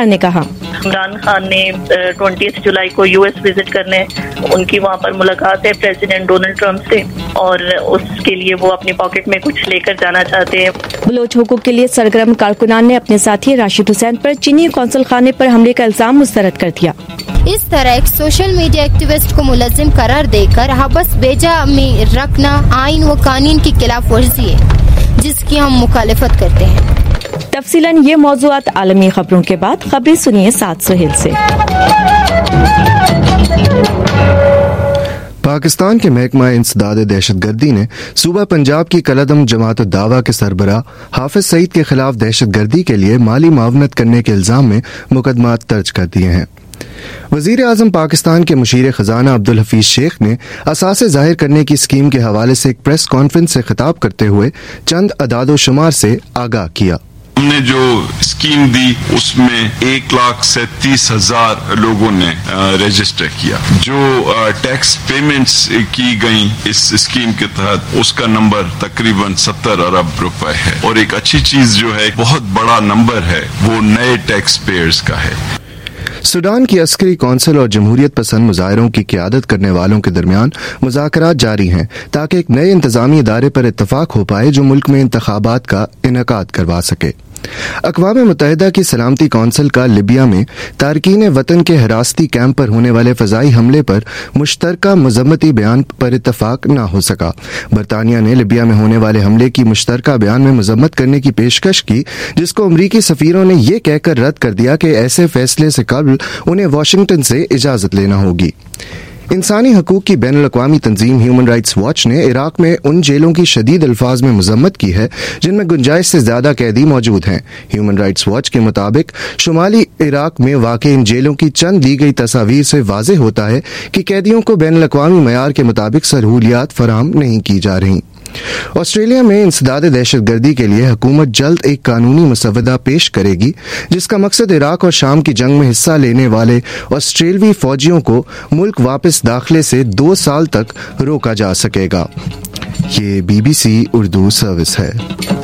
खान ने कहा। इमरान खान ने 20 जुलाई को यूएस विजिट करने, उनकी वहाँ पर मुलाकात है प्रेसिडेंट डोनाल्ड ट्रंप से, और उसके लिए वो अपनी पॉकेट में कुछ लेकर जाना चाहते हैं। बलोच हुकूक के लिए सरगर्म कारकुनान ने अपने साथी राशिद हुसैन पर चीनी कौंसल खाने पर हमले का इल्जाम मुस्तरद कर दिया। इस तरह एक सोशल मीडिया एक्टिविस्ट को मुलजिम करार देकर हबस बेजा में रखना आइन व कानून की खिलाफ वर्जी है, जिसकी हम मुखालिफत करते हैं। तफसीलन ये मौज़ूआत आलमी खबरों के बाद खबरें सुनिए साद सुहेल से। पाकिस्तान के महकमा इंसदाद दहशतगर्दी ने सूबा पंजाब की कलअदम जमात दावा के सरबराह हाफिज सईद के खिलाफ दहशतगर्दी के लिए माली मावनत करने के इल्जाम में मुकदमात दर्ज कर दिए हैं। वजीर आजम पाकिस्तान के मुशीर खजाना अब्दुल हफीज शेख ने असासे जाहिर करने की स्कीम के हवाले से एक प्रेस कॉन्फ्रेंस से खिताब करते हुए चंद अदादो शुमार से आगाह किया। हमने जो स्कीम दी उसमें 1,37,000 लोगों ने रजिस्टर किया। जो टैक्स पेमेंट्स की गई इस स्कीम के तहत उसका नंबर तकरीबन 70 अरब रुपए है, और एक अच्छी चीज जो है, बहुत बड़ा नंबर है, वो नए टैक्स पेयर्स का है। सूडान की अस्करी कौंसिल और जमहूरियत पसंद मुजाहिरों की क़यादत करने वालों के दरमियान मुज़ाकरात जारी हैं ताकि एक नए इंतजामी इदारे पर इत्तफाक हो पाए जो मुल्क में इंतखाबात का इनेकाद करवा सके। अक़वाम मुत्तहिदा की सलामती कौंसिल का लिबिया में तारकीन वतन के हिरासती कैंप पर होने वाले फ़ज़ाई हमले पर मुश्तरका मज़म्मती बयान पर इत्तफाक न हो सका। बरतानिया ने लिबिया में होने वाले हमले की मुश्तरका बयान में मज़म्मत करने की पेशकश की, जिसको अमरीकी सफ़ीरों ने यह कहकर रद्द कर दिया कि ऐसे फैसले से कबल उन्हें वाशिंगटन से इजाज़त लेना होगी। इंसानी हकूक की बैनुल-अक़वामी तंजीम ह्यूमन राइट्स वॉच ने इराक में उन जेलों की शदीद अल्फाज में मज़म्मत की है जिनमें गुंजाइश से ज्यादा कैदी मौजूद हैं। ह्यूमन राइट्स वॉच के मुताबिक शुमाली इराक में वाक़ इन जेलों की चंद दी गई तस्वीर से वाज़ेह होता है कि कैदियों को बैनुल-अक़वामी मयार के मुताबिक सहूलियात फराहम नहीं की जा रही। ऑस्ट्रेलिया में इंसदाद दहशतगर्दी के लिए हुकूमत जल्द एक कानूनी मसवदा पेश करेगी जिसका मकसद इराक और शाम की जंग में हिस्सा लेने वाले ऑस्ट्रेलवी फौजियों को मुल्क वापस दाखिले से 2 साल तक रोका जा सकेगा। ये BBC उर्दू सर्विस है।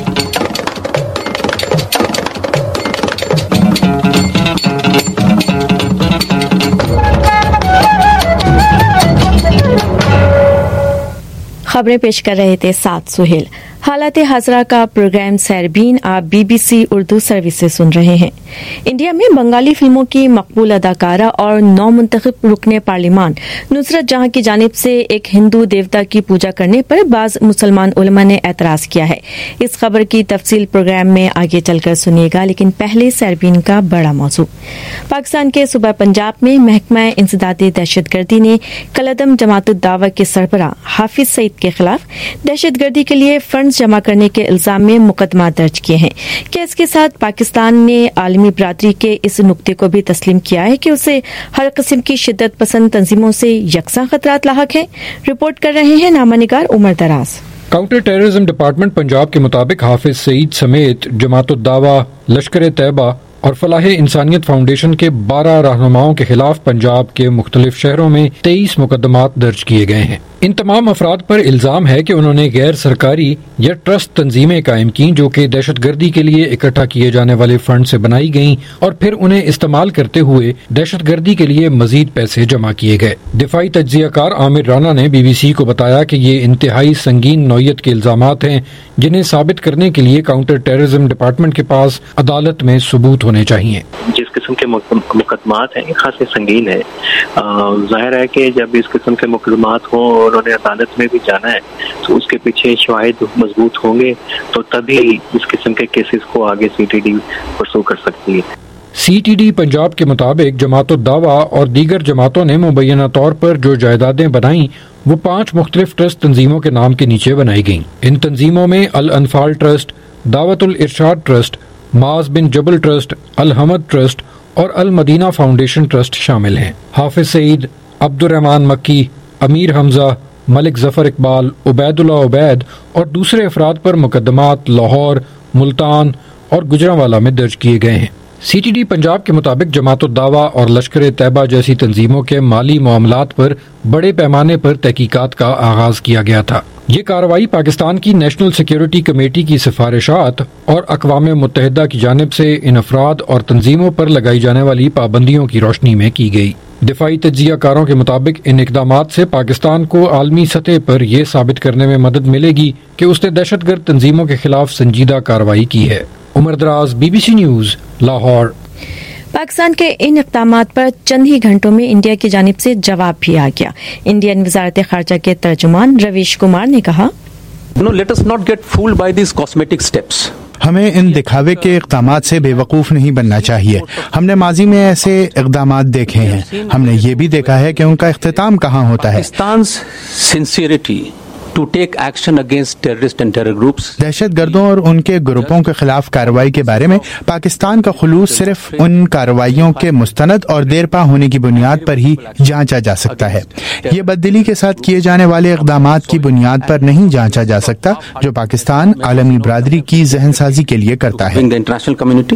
खबरें पेश कर रहे थे साद सुहेल। हालात हाजरा का प्रोग्राम सैरबीन आप BBC उर्दू सर्विस से सुन रहे हैं। इंडिया में बंगाली फिल्मों की मकबूल अदाकारा और नौ मुंतखब रुकने पार्लिमान नुसरत जहां की जानिब से एक हिंदू देवता की पूजा करने पर बाज मुसलमान उलमा ने एतराज किया है। इस खबर की तफसील प्रोग्राम में आगे चलकर सुनिएगा, लेकिन पहले सैरबीन का बड़ा मौजू। पाकिस्तान के सूबा पंजाब में महकमा इंसदादी दहशतगर्दी ने कलअदम जमात दावा के सरबराह हाफिज सईद के खिलाफ दहशतगर्दी के लिए फंड जमा करने के इल्जाम में मुकदमा दर्ज किए हैं। क्या इसके साथ पाकिस्तान ने आलमी बरादरी के इस नुक्ते को भी तस्लीम किया है कि उसे हर किस्म की शिद्दत पसंद तंजीमों से यकसा खतरात लाहक हैं? रिपोर्ट कर रहे हैं नामानिगार उमर दराज। काउंटर टेररिज्म डिपार्टमेंट पंजाब के मुताबिक हाफिज सईद समेत जमात दावा, लश्कर तैयबा और फलाह इंसानियत फाउंडेशन के 12 रहनुमाओं के खिलाफ पंजाब के मुख्तलिफ शहरों में 23 मुकदमात दर्ज किए गए हैं। इन तमाम अफराद पर इल्जाम है कि उन्होंने गैर सरकारी या ट्रस्ट तंजीमें कायम की जो कि दहशतगर्दी के लिए इकट्ठा किए जाने वाले फंड से बनाई गईं और फिर उन्हें इस्तेमाल करते हुए दहशतगर्दी के लिए मजीद पैसे जमा किए गए। दिफाई तज्जियाकार आमिर राना ने BBC को बताया कि ये इंतहाई संगीन नौयत के इल्जामात हैं जिन्हें साबित करने के लिए काउंटर टेररिज्म डिपार्टमेंट के पास अदालत में सबूत होने चाहिए। जिस किस्म के मुकदमात हैं खासे संगीन है। जाहिर है कि जब इस किस्म के मुकदमात हो और उन्होंने अदालत में भी जाना है तो उसके पीछे शवाहिद मजबूत होंगे तो तभी इस किस्म के केसेस को आगे CTD परसू कर सकती है। CTD पंजाब के मुताबिक जमात दावा और दीगर जमातों ने मुबैना तौर पर जो जायदादें बनाई वो 5 मुख्तलिफ ट्रस्ट तंजीमों के नाम के नीचे बनाई गईं। इन तंजीमों में अल अनफाल ट्रस्ट, दावतुल इरशाद ट्रस्ट, माज बिन जबल ट्रस्ट, अल हमद ट्रस्ट और अल मदीना फाउंडेशन ट्रस्ट शामिल हैं। हाफिज सईद, अब्दुर्रहमान मक्की, अमीर हमजा, मलिक जफर इकबाल, उबैदुल्ला उबैद और दूसरे अफराद पर मुकदमात लाहौर, मुल्तान और गुजरांवाला में दर्ज किए गए हैं। CTD पंजाब के मुताबिक जमात दावा और लश्कर तैयबा जैसी तंजीमों के माली मामलात पर बड़े पैमाने पर तहकीकात का आगाज किया गया था। ये कार्रवाई पाकिस्तान की नेशनल सिक्योरिटी कमेटी की सिफारिशात और अक़वाम मुत्तहिदा की जानिब से इन अफराद और तंजीमों पर लगाई जाने वाली पाबंदियों की रोशनी में की गई। दिफाई तज्जियाकारों के मुताबिक इन इक़दामात से पाकिस्तान को आलमी सतह पर यह साबित करने में मदद मिलेगी कि उसने दहशतगर्द तंजीमों के खिलाफ संजीदा कार्रवाई की है। उमर दराज, BBC न्यूज़, लाहौर। पाकिस्तान के इन इक़दामात पर चंद ही घंटों में इंडिया की जानिब से जवाब भी आ गया। इंडियन वज़ारत ख़ारजा के तर्जुमान रवीश कुमार ने कहा, No, let us not get fooled by these cosmetic steps. हमें इन दिखावे के इक़दामात से बेवकूफ़ नहीं बनना चाहिए। हमने माजी में ऐसे इक़दामात देखे हैं। हमने ये भी देखा है कि उनका इख्तिताम कहाँ होता है। Pakistan's sincerity to take action against terrorists and terror groups. दहशतगर्दों और उनके ग्रुपों के खिलाफ कार्रवाई के बारे में पाकिस्तान का खुलूस सिर्फ उन कार्रवाइयों के मुस्तनद और देरपा होने की बुनियाद पर ही जांचा जा सकता है। ये बददिली के साथ किए जाने वाले इक़दामात की बुनियाद पर नहीं जांचा जा सकता जो पाकिस्तान आलमी बरादरी की ज़हनसाजी के लिए करता है।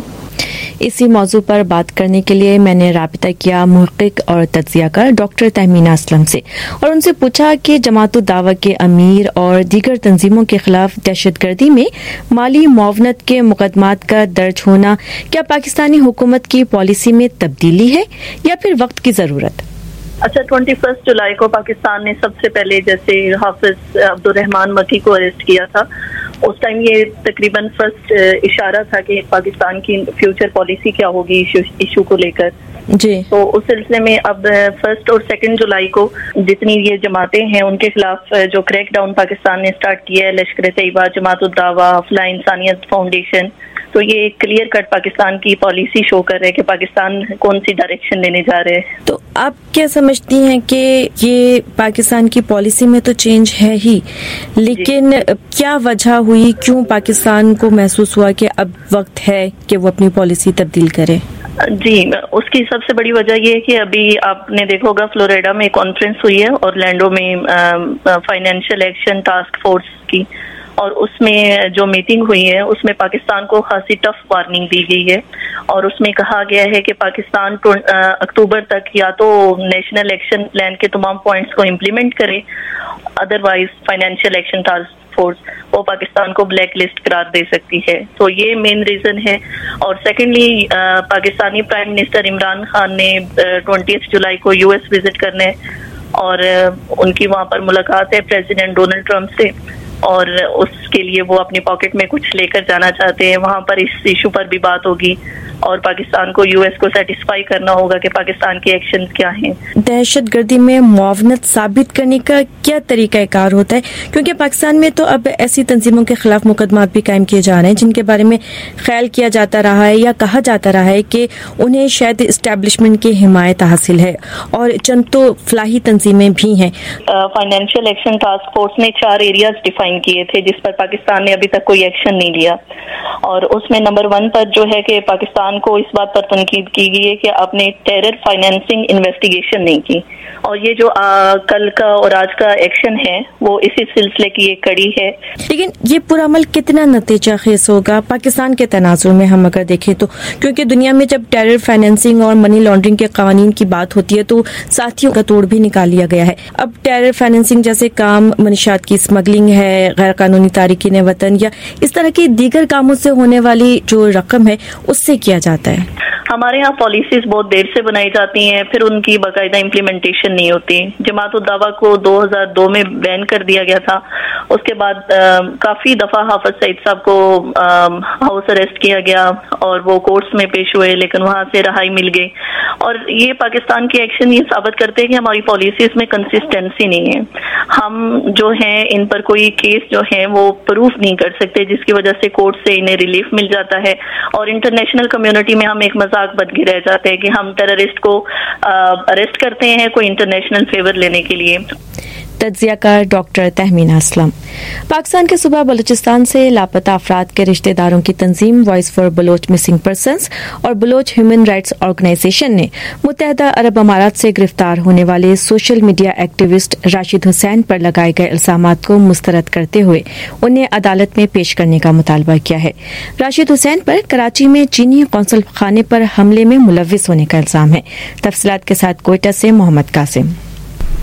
इसी मौजू पर बात करने के लिए मैंने राबिता किया मुहक्किक और तज्जियाकार डॉक्टर तहमीना असलम से और उनसे पूछा कि जमात-उद-दावा के अमीर और दीगर तंजीमों के खिलाफ दहशतगर्दी में माली मुआवनत के मुकदमात का दर्ज होना क्या पाकिस्तानी हुकूमत की पॉलिसी में तब्दीली है या फिर वक्त की जरूरत? अच्छा, 21 जुलाई को पाकिस्तान ने सबसे पहले जैसे हाफिज अब्दुल रहमान मकी को अरेस्ट किया था, उस टाइम ये तकरीबन फर्स्ट इशारा था कि पाकिस्तान की फ्यूचर पॉलिसी क्या होगी इशू को लेकर जी। तो उस सिलसिले में अब 1 और 2 जुलाई को जितनी ये जमातें हैं उनके खिलाफ जो क्रैकडाउन पाकिस्तान ने स्टार्ट किया है, लश्कर तैयबा, जमात-उद-दावा, फलाह इंसानियत फाउंडेशन, तो ये क्लियर कट पाकिस्तान की पॉलिसी शो कर रहे हैं कि पाकिस्तान कौन सी डायरेक्शन लेने जा रहे हैं। तो आप क्या समझती हैं कि ये पाकिस्तान की पॉलिसी में तो चेंज है ही, लेकिन क्या वजह हुई, क्यों पाकिस्तान को महसूस हुआ कि अब वक्त है कि वो अपनी पॉलिसी तब्दील करे? जी, उसकी सबसे बड़ी वजह ये है कि अभी आपने देखा होगा फ्लोरिडा में कॉन्फ्रेंस हुई है ऑरलैंडो में फाइनेंशियल एक्शन टास्क फोर्स की, और उसमें जो मीटिंग हुई है उसमें पाकिस्तान को खासी टफ वार्निंग दी गई है और उसमें कहा गया है कि पाकिस्तान अक्टूबर तक या तो नेशनल एक्शन प्लान के तमाम पॉइंट्स को इम्प्लीमेंट करे, otherwise financial action task force वो पाकिस्तान को ब्लैक लिस्ट करार दे सकती है। तो ये मेन रीजन है। और secondly Pakistani prime minister Imran Khan ने 20 जुलाई को US विजिट करने और उनकी वहां पर मुलाकात है प्रेसिडेंट डोनाल्ड ट्रंप से और उसके लिए वो अपनी पॉकेट में कुछ लेकर जाना चाहते हैं। वहां पर इस इशू पर भी बात होगी और पाकिस्तान को US को सेटिस्फाई करना होगा कि पाकिस्तान के एक्शंस क्या हैं। दहशतगर्दी में मुआवनत साबित करने का क्या तरीकाकार होता है, क्योंकि पाकिस्तान में तो अब ऐसी तंजीमों के खिलाफ मुकदमात भी कायम किए जा रहे हैं जिनके बारे में ख्याल किया जाता रहा है या कहा जाता रहा है कि उन्हें शायद इस्टेब्लिशमेंट की हिमायत हासिल है और चंद तो फलाही तंजीमें भी हैं। फाइनेंशियल एक्शन टास्क फोर्स ने 4 एरियाज डिफाइन किए थे जिस पर पाकिस्तान ने अभी तक कोई एक्शन नहीं लिया और उसमें नंबर 1 पर जो है कि पाकिस्तान को इस बात पर तनकीद की गई है कि आपने टेरर फाइनेंसिंग इन्वेस्टिगेशन नहीं की और ये जो कल का और आज का एक्शन है वो इसी सिलसिले की एक कड़ी है। लेकिन ये पूरा अमल कितना नतीजा खेज होगा पाकिस्तान के तनाजुर में हम अगर देखें तो, क्योंकि दुनिया में जब टेरर फाइनेंसिंग और मनी लॉन्ड्रिंग के कानून की बात होती है तो साथियों का तोड़ भी निकाल लिया गया है। अब टेरर फाइनेंसिंग जैसे काम मनीशात की स्मगलिंग है, गैर कानूनी तारिकीन वतन या इस तरह के दीगर कामों से होने वाली जो रकम है उससे किया जाता है। हमारे यहाँ पॉलिसीज बहुत देर से बनाई जाती हैं, फिर उनकी बाकायदा इम्प्लीमेंटेशन नहीं होती। जमात-उद-दावा को 2002 में बैन कर दिया गया था, उसके बाद काफी दफा हाफिज सईद साहब को हाउस अरेस्ट किया गया और वो कोर्ट्स में पेश हुए लेकिन वहां से रहाई मिल गई और ये पाकिस्तान के एक्शन ये साबित करते हैं कि हमारी पॉलिसीज में कंसिस्टेंसी नहीं है। हम जो हैं इन पर कोई केस जो है वो प्रूफ नहीं कर सकते जिसकी वजह से कोर्ट से इन्हें रिलीफ मिल जाता है और इंटरनेशनल कम्युनिटी में हम एक मजाक बन के रह जाते हैं कि हम टेररिस्ट को अरेस्ट करते हैं कोई इंटरनेशनल फेवर लेने के लिए। तज्जियाकार डॉक्टर तहमीना असलम। पाकिस्तान के सूबा बलूचिस्तान से लापता अफराद के रिश्तेदारों की तंजीम voice for Baloch missing persons और बलोच ह्यूमन राइट्स ऑर्गेनाइजेशन ने मुत्तहदा अरब अमारात से गिरफ्तार होने वाले social media activist Rashid Hussain पर लगाए गए इल्जामात को मुस्तरद करते हुए उन्हें अदालत में पेश करने का मुतालबा किया है। राशिद हुसैन पर कराची में चीनी कौंसल खाने पर हमले में मुलव्विस होने का इल्जाम है। तफसीलात के साथ कोयटा से मोहम्मद कासिम।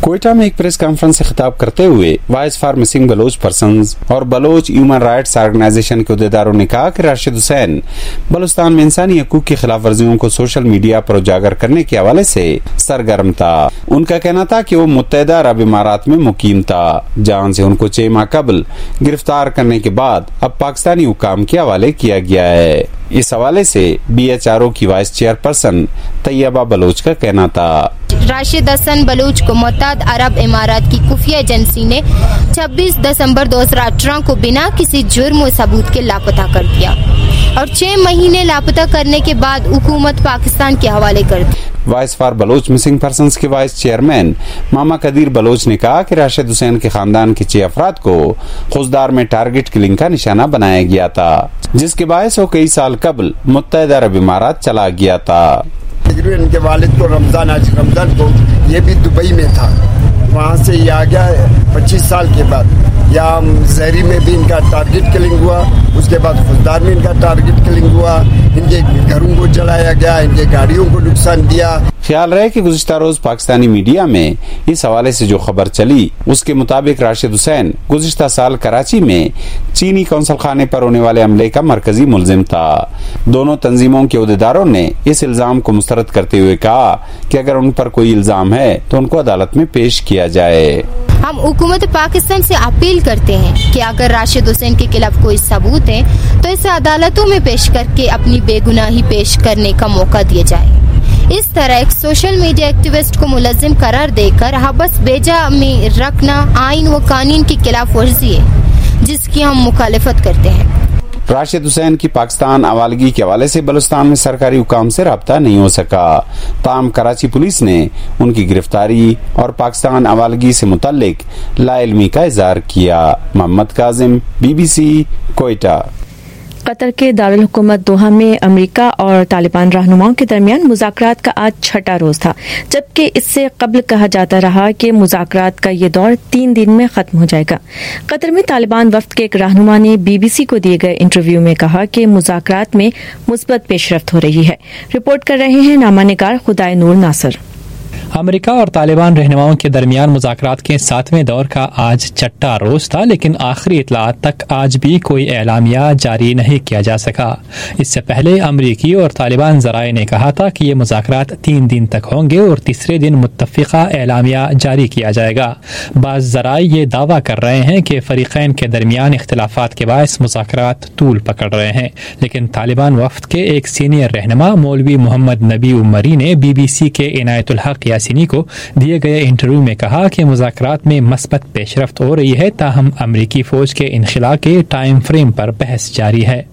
कोयटा में एक प्रेस कॉन्फ्रेंस से खिताब करते हुए voice for missing Baloch persons और बलोच ह्यूमन राइट्स ऑर्गेनाइजेशन के अहदेदारों ने कहा कि राशिद हुसैन बलूचिस्तान में इंसानी हकूक की खिलाफ वर्जियों को सोशल मीडिया पर उजागर करने के हवाले से सरगर्म था। उनका कहना था कि वो मुत्तहिदा अरब इमारात में मुकीम था, जहां से उनको 6 माह कबल गिरफ्तार करने के बाद अब पाकिस्तानी हुकाम के हवाले किया गया है। इस हवाले से BHRO की वाइस चेयरपर्सन तैयबा बलोच का कहना था। राशिद हसन बलूच को मुत्तहदा अरब इमारात की खुफिया एजेंसी ने 26 दिसंबर 2018 को बिना किसी जुर्म व सबूत के लापता कर दिया और 6 महीने लापता करने के बाद हुकूमत पाकिस्तान के हवाले कर दी। Voice for Baloch missing persons के वाइस चेयरमैन मामा कदीर बलोच ने कहा कि राशिद हुसैन के खानदान के 6 अफराद को खुजदार में टारगेट किलिंग का निशाना बनाया गया था, जिसके बायस वो कई साल कबल मुत्तहिदा अरब इमारात चला गया था। इनके वालिद को रमजान को ये भी दुबई में था, वहाँ से ये आ गया 25 साल के बाद। या जहरी में भी इनका टारगेट किलिंग हुआ, उसके बाद खुददार में इनका टारगेट किलिंग हुआ, इनके घरों को जलाया गया, इनके गाड़ियों को नुकसान दिया। ख्याल रहे कि गुज़िश्ता रोज पाकिस्तानी मीडिया में इस हवाले से जो खबर चली उसके मुताबिक राशिद हुसैन गुज़िश्ता साल कराची में चीनी कौंसल खाने पर होने वाले हमले का मरकजी मुलजिम था। दोनों तंजीमों के अहदेदारों ने इस इल्जाम को मुस्तरद करते हुए कहा कि अगर उन पर कोई इल्जाम है तो उनको अदालत में पेश किया जाए। हम हुकूमत पाकिस्तान से अपील करते हैं कि अगर राशिद हुसैन के खिलाफ कोई सबूत है तो इसे अदालतों में पेश करके अपनी बेगुनाही पेश करने का मौका दिया जाए। इस तरह एक सोशल मीडिया एक्टिविस्ट को मुलजिम करार देकर हबस बेजा में रखना आइन व कानून की खिलाफ वर्जी है, जिसकी हम मुखालिफत करते हैं। राशिद हुसैन की पाकिस्तान हवालगी के हवाले से बलूचिस्तान में सरकारी हुकाम से राब्ता नहीं हो सका। ताहम कराची पुलिस ने उनकी गिरफ्तारी और पाकिस्तान हवालगी से मुतल्लिक लाइल्मी का इजहार किया। मोहम्मद काजिम, BBC, कोयटा। कतर के दारुल हुकूमत दोहा में अमेरिका और तालिबान रहनुमाओं के दरमियान मुज़ाकरात का आज 6वां रोज था, जबकि इससे कबल कहा जाता रहा कि मुज़ाकरात का ये दौर 3 दिन में खत्म हो जाएगा। कतर में तालिबान वफ्द के एक रहनुमा ने BBC को दिए गए इंटरव्यू में कहा कि मुज़ाकरात में मुस्बत पेशरफ्त हो रही है। रिपोर्ट कर रहे हैं नामानिगार खुदाई नूर नासर। अमेरिका और तालिबान रहनुमाओं के दरमियान मुज़ाकरात के 7वें दौर का आज 6वां रोज था, लेकिन आखिरी इतलात तक आज भी कोई एलामिया जारी नहीं किया जा सका। इससे पहले अमरीकी और तालिबान ज़राए ने कहा था कि ये मुज़ाकरात 3 दिन तक होंगे और तीसरे दिन मुत्तफ़िक़ा एलामिया जारी किया जाएगा। बाज़ ज़राए ये दावा कर रहे हैं कि फ़रीक़ैन के दरमियान इख्तिलाफ़ात के बायस मुज़ाकरात तूल पकड़ रहे हैं, लेकिन तालिबान वफ़द के एक सीनियर रहनुमा मौलवी मोहम्मद नबी उमरी ने BBC के इनायतुल हक यासीनी को दिए गए इंटरव्यू में कहा कि मुज़ाकरात में मस्बत पेशरफ्त हो रही है, ताहम अमरीकी फौज के इनखिला के टाइम फ्रेम पर बहस जारी है।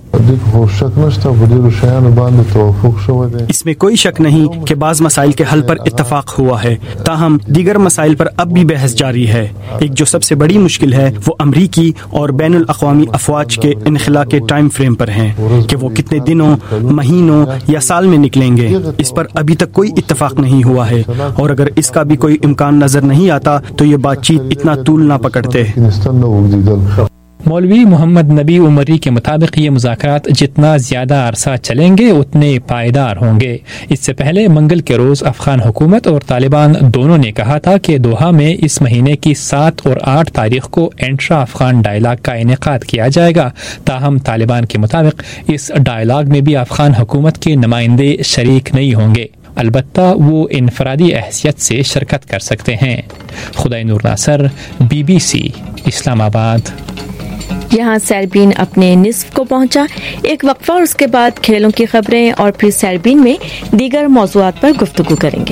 इसमें कोई शक नहीं कि बाज़ मसाइल के हल पर इत्तफाक हुआ है, ताहम दीगर मसाइल पर अब भी बहस जारी है। एक जो सबसे बड़ी मुश्किल है वो अमरीकी और बैनुल अक़वामी अफ़वाज के इनखिला के टाइम फ्रेम पर है कि वो कितने दिनों, महीनों या साल में निकलेंगे। इस पर अभी तक कोई इत्तफाक नहीं हुआ है और अगर इसका भी कोई इम्कान नजर नहीं आता तो ये बातचीत इतना तूल ना पकड़ते। मौलवी मोहम्मद नबी उमरी के मुताबिक ये मुज़ाकरात जितना ज्यादा अरसा चलेंगे उतने पायदार होंगे। इससे पहले मंगल के रोज अफगान हुकूमत और तालिबान दोनों ने कहा था कि दोहा में इस महीने की 7 और 8 तारीख को इंट्रा अफगान डायलॉग का इनेकाद किया जाएगा। ताहम तालिबान के मुताबिक इस डायलॉग में भी अफगान हुकूमत के नुमाइंदे शरीक नहीं होंगे, अलबत्ता वो इनफरादी हैसियत से शिरकत कर सकते हैं। खुदाई नूर नासर, BBC, इस्लामाबाद। यहाँ सैरबीन अपने निस्फ को पहुंचा। एक वक्फा और उसके बाद खेलों की खबरें और फिर सैरबीन में दीगर मौज़ूआत पर गुफ्तगू करेंगे।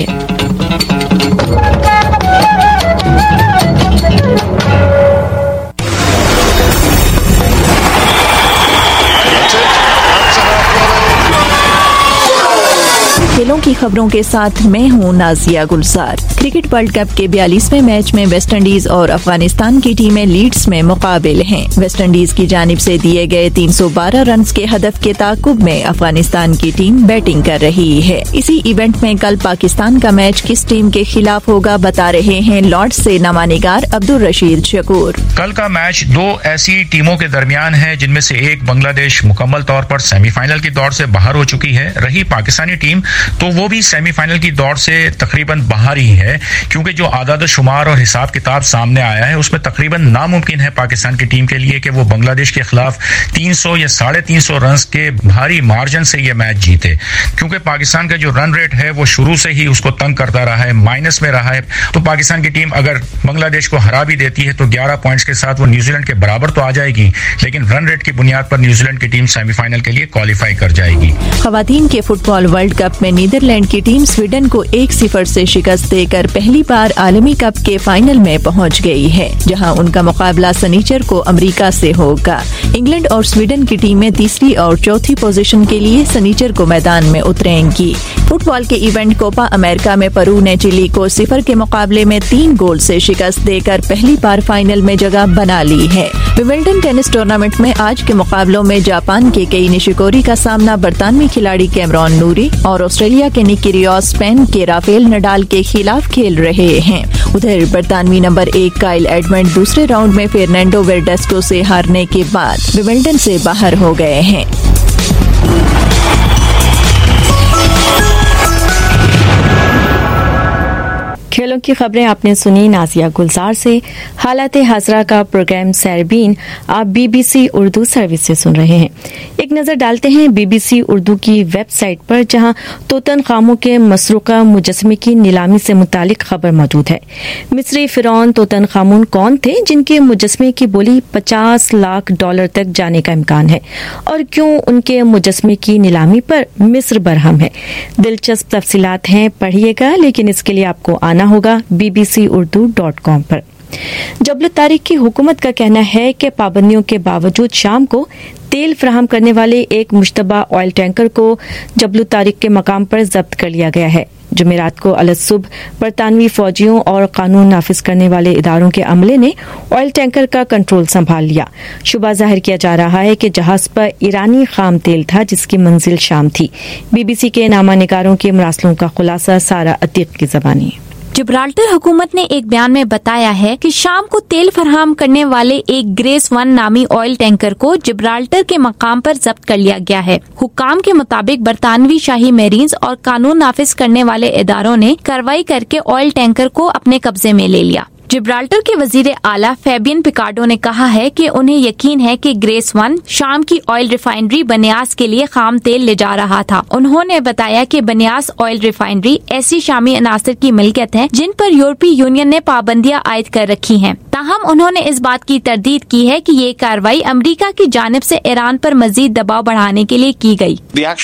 खेलों की खबरों के साथ मैं हूं Nazia Gulzar. Cricket world cup के 42वें मैच में वेस्टइंडीज और अफगानिस्तान की टीमें लीड्स में मुकाबिल हैं। वेस्टइंडीज की जानिब से दिए गए 312 रन के हदफ के ताकुब में अफगानिस्तान की टीम बैटिंग कर रही है। इसी इवेंट में कल पाकिस्तान का मैच किस टीम के खिलाफ होगा बता रहे हैं लॉर्ड्स से नमानिगार अब्दुल रशीद शकूर। कल का मैच 2 ऐसी टीमों के दरमियान है जिनमें से एक बांग्लादेश मुकम्मल तौर पर सेमीफाइनल की दौड़ से बाहर हो चुकी है। रही पाकिस्तानी टीम तो वो भी सेमीफाइनल की दौड़ से तकरीबन बाहर ही है, क्योंकि जो आदाद शुमार और हिसाब किताब सामने आया है उसमें तकरीबन नामुमकिन है पाकिस्तान की टीम के लिए कि वो बांग्लादेश के खिलाफ 300 या 350 रन के भारी मार्जिन से ये मैच जीते, क्योंकि पाकिस्तान का जो रन रेट है वो शुरू से ही उसको तंग करता रहा है, माइनस में रहा है। तो पाकिस्तान की टीम अगर बांग्लादेश को हरा भी देती है तो 11 पॉइंट्स के साथ वो न्यूजीलैंड के बराबर तो आ जाएगी, लेकिन रन रेट की बुनियाद पर न्यूजीलैंड की टीम सेमीफाइनल के लिए क्वालिफाई कर जाएगी। खवातीन के फुटबॉल वर्ल्ड कप में नीदरलैंड की टीम स्वीडन को 1-0 से शिकस्त देकर पहली बार आलमी कप के फाइनल में पहुंच गई है, जहां उनका मुकाबला शनिचर को अमेरिका से होगा। इंग्लैंड और स्वीडन की टीमें तीसरी और चौथी पोजीशन के लिए शनिचर को मैदान में उतरेंगी। फुटबॉल के इवेंट कोपा अमेरिका में पेरू ने चिली को 0 के मुकाबले में 3 गोल से शिकस्त देकर पहली बार फाइनल में जगह बना ली है। विंबलडन टेनिस टूर्नामेंट में आज के मुकाबलों में जापान के केई निशिकोरी का सामना बरतानवी खिलाड़ी कैमरॉन नूरी और ऑस्ट्रेलिया के निकी रियोस स्पेन के राफेल नडाल के खिलाफ खेल रहे हैं। उधर बरतानवी नंबर 1 काइल एडमंड दूसरे राउंड में फर्नांडो वेरडेस्को से हारने के बाद विंबलडन से बाहर हो गए हैं। खेलों की खबरें आपने सुनी नाजिया गुलजार से। हालात हाजरा का प्रोग्राम सैरबीन आप बीबीसी उर्दू सर्विस से सुन रहे हैं। एक नजर डालते हैं बीबीसी उर्दू की वेबसाइट पर, जहां तोतनखामों के मसरूका मुजस्मे की नीलामी से मुतालिक खबर मौजूद है। मिस्री फिरौन तोतनखामुन कौन थे जिनके मुजस्मे की बोली $50 लाख तक जाने का इम्कान है, और क्यों उनके मुजस्मे की नीलामी पर मिस्र बरहम है? दिलचस्प तफसीलात हैं, पढ़िएगा, लेकिन इसके लिए आपको आना होगा bbcurdu.com पर। जबल तारिक की हुकूमत का कहना है कि पाबंदियों के बावजूद शाम को तेल फराहम करने वाले एक मुश्तबा ऑयल टैंकर को जबल तारिक के मकाम पर जब्त कर लिया गया है। जुमेरात को अलसुबह बरतानवी फौजियों और कानून नाफिज करने वाले इदारों के अमले ने ऑयल टैंकर का कंट्रोल संभाल लिया। शुबा जाहिर किया जा रहा है कि जहाज पर ईरानी खाम तेल था जिसकी मंजिल शाम थी। बीबीसी के नामा निगारों के मरासलों का खुलासा सारा अतीक की ज़बानी। जिब्राल्टर हुकूमत ने एक बयान में बताया है कि शाम को तेल फराहम करने वाले एक ग्रेस 1 नामी ऑयल टैंकर को जिब्राल्टर के मकाम पर जब्त कर लिया गया है। हुक्काम के मुताबिक बरतानवी शाही मेरीन्स और कानून नाफिज करने वाले इदारों ने कार्रवाई करके ऑयल टैंकर को अपने कब्जे में ले लिया। जिब्राल्टर के वजीर आला फैबियन पिकार्डो ने कहा है कि उन्हें यकीन है कि ग्रेस 1 शाम की ऑयल रिफाइनरी बनियास के लिए खाम तेल ले जा रहा था। उन्होंने बताया कि बनियास ऑयल रिफाइनरी ऐसी शामी अनासर की मिल्कियत है जिन पर यूरोपीय यूनियन ने पाबंदियां आयद कर रखी हैं। ताहम उन्होंने इस बात की तरदीद की है कि ये कार्रवाई अमेरिका की जानिब से ईरान पर मजीद दबाव बढ़ाने के लिए की गई।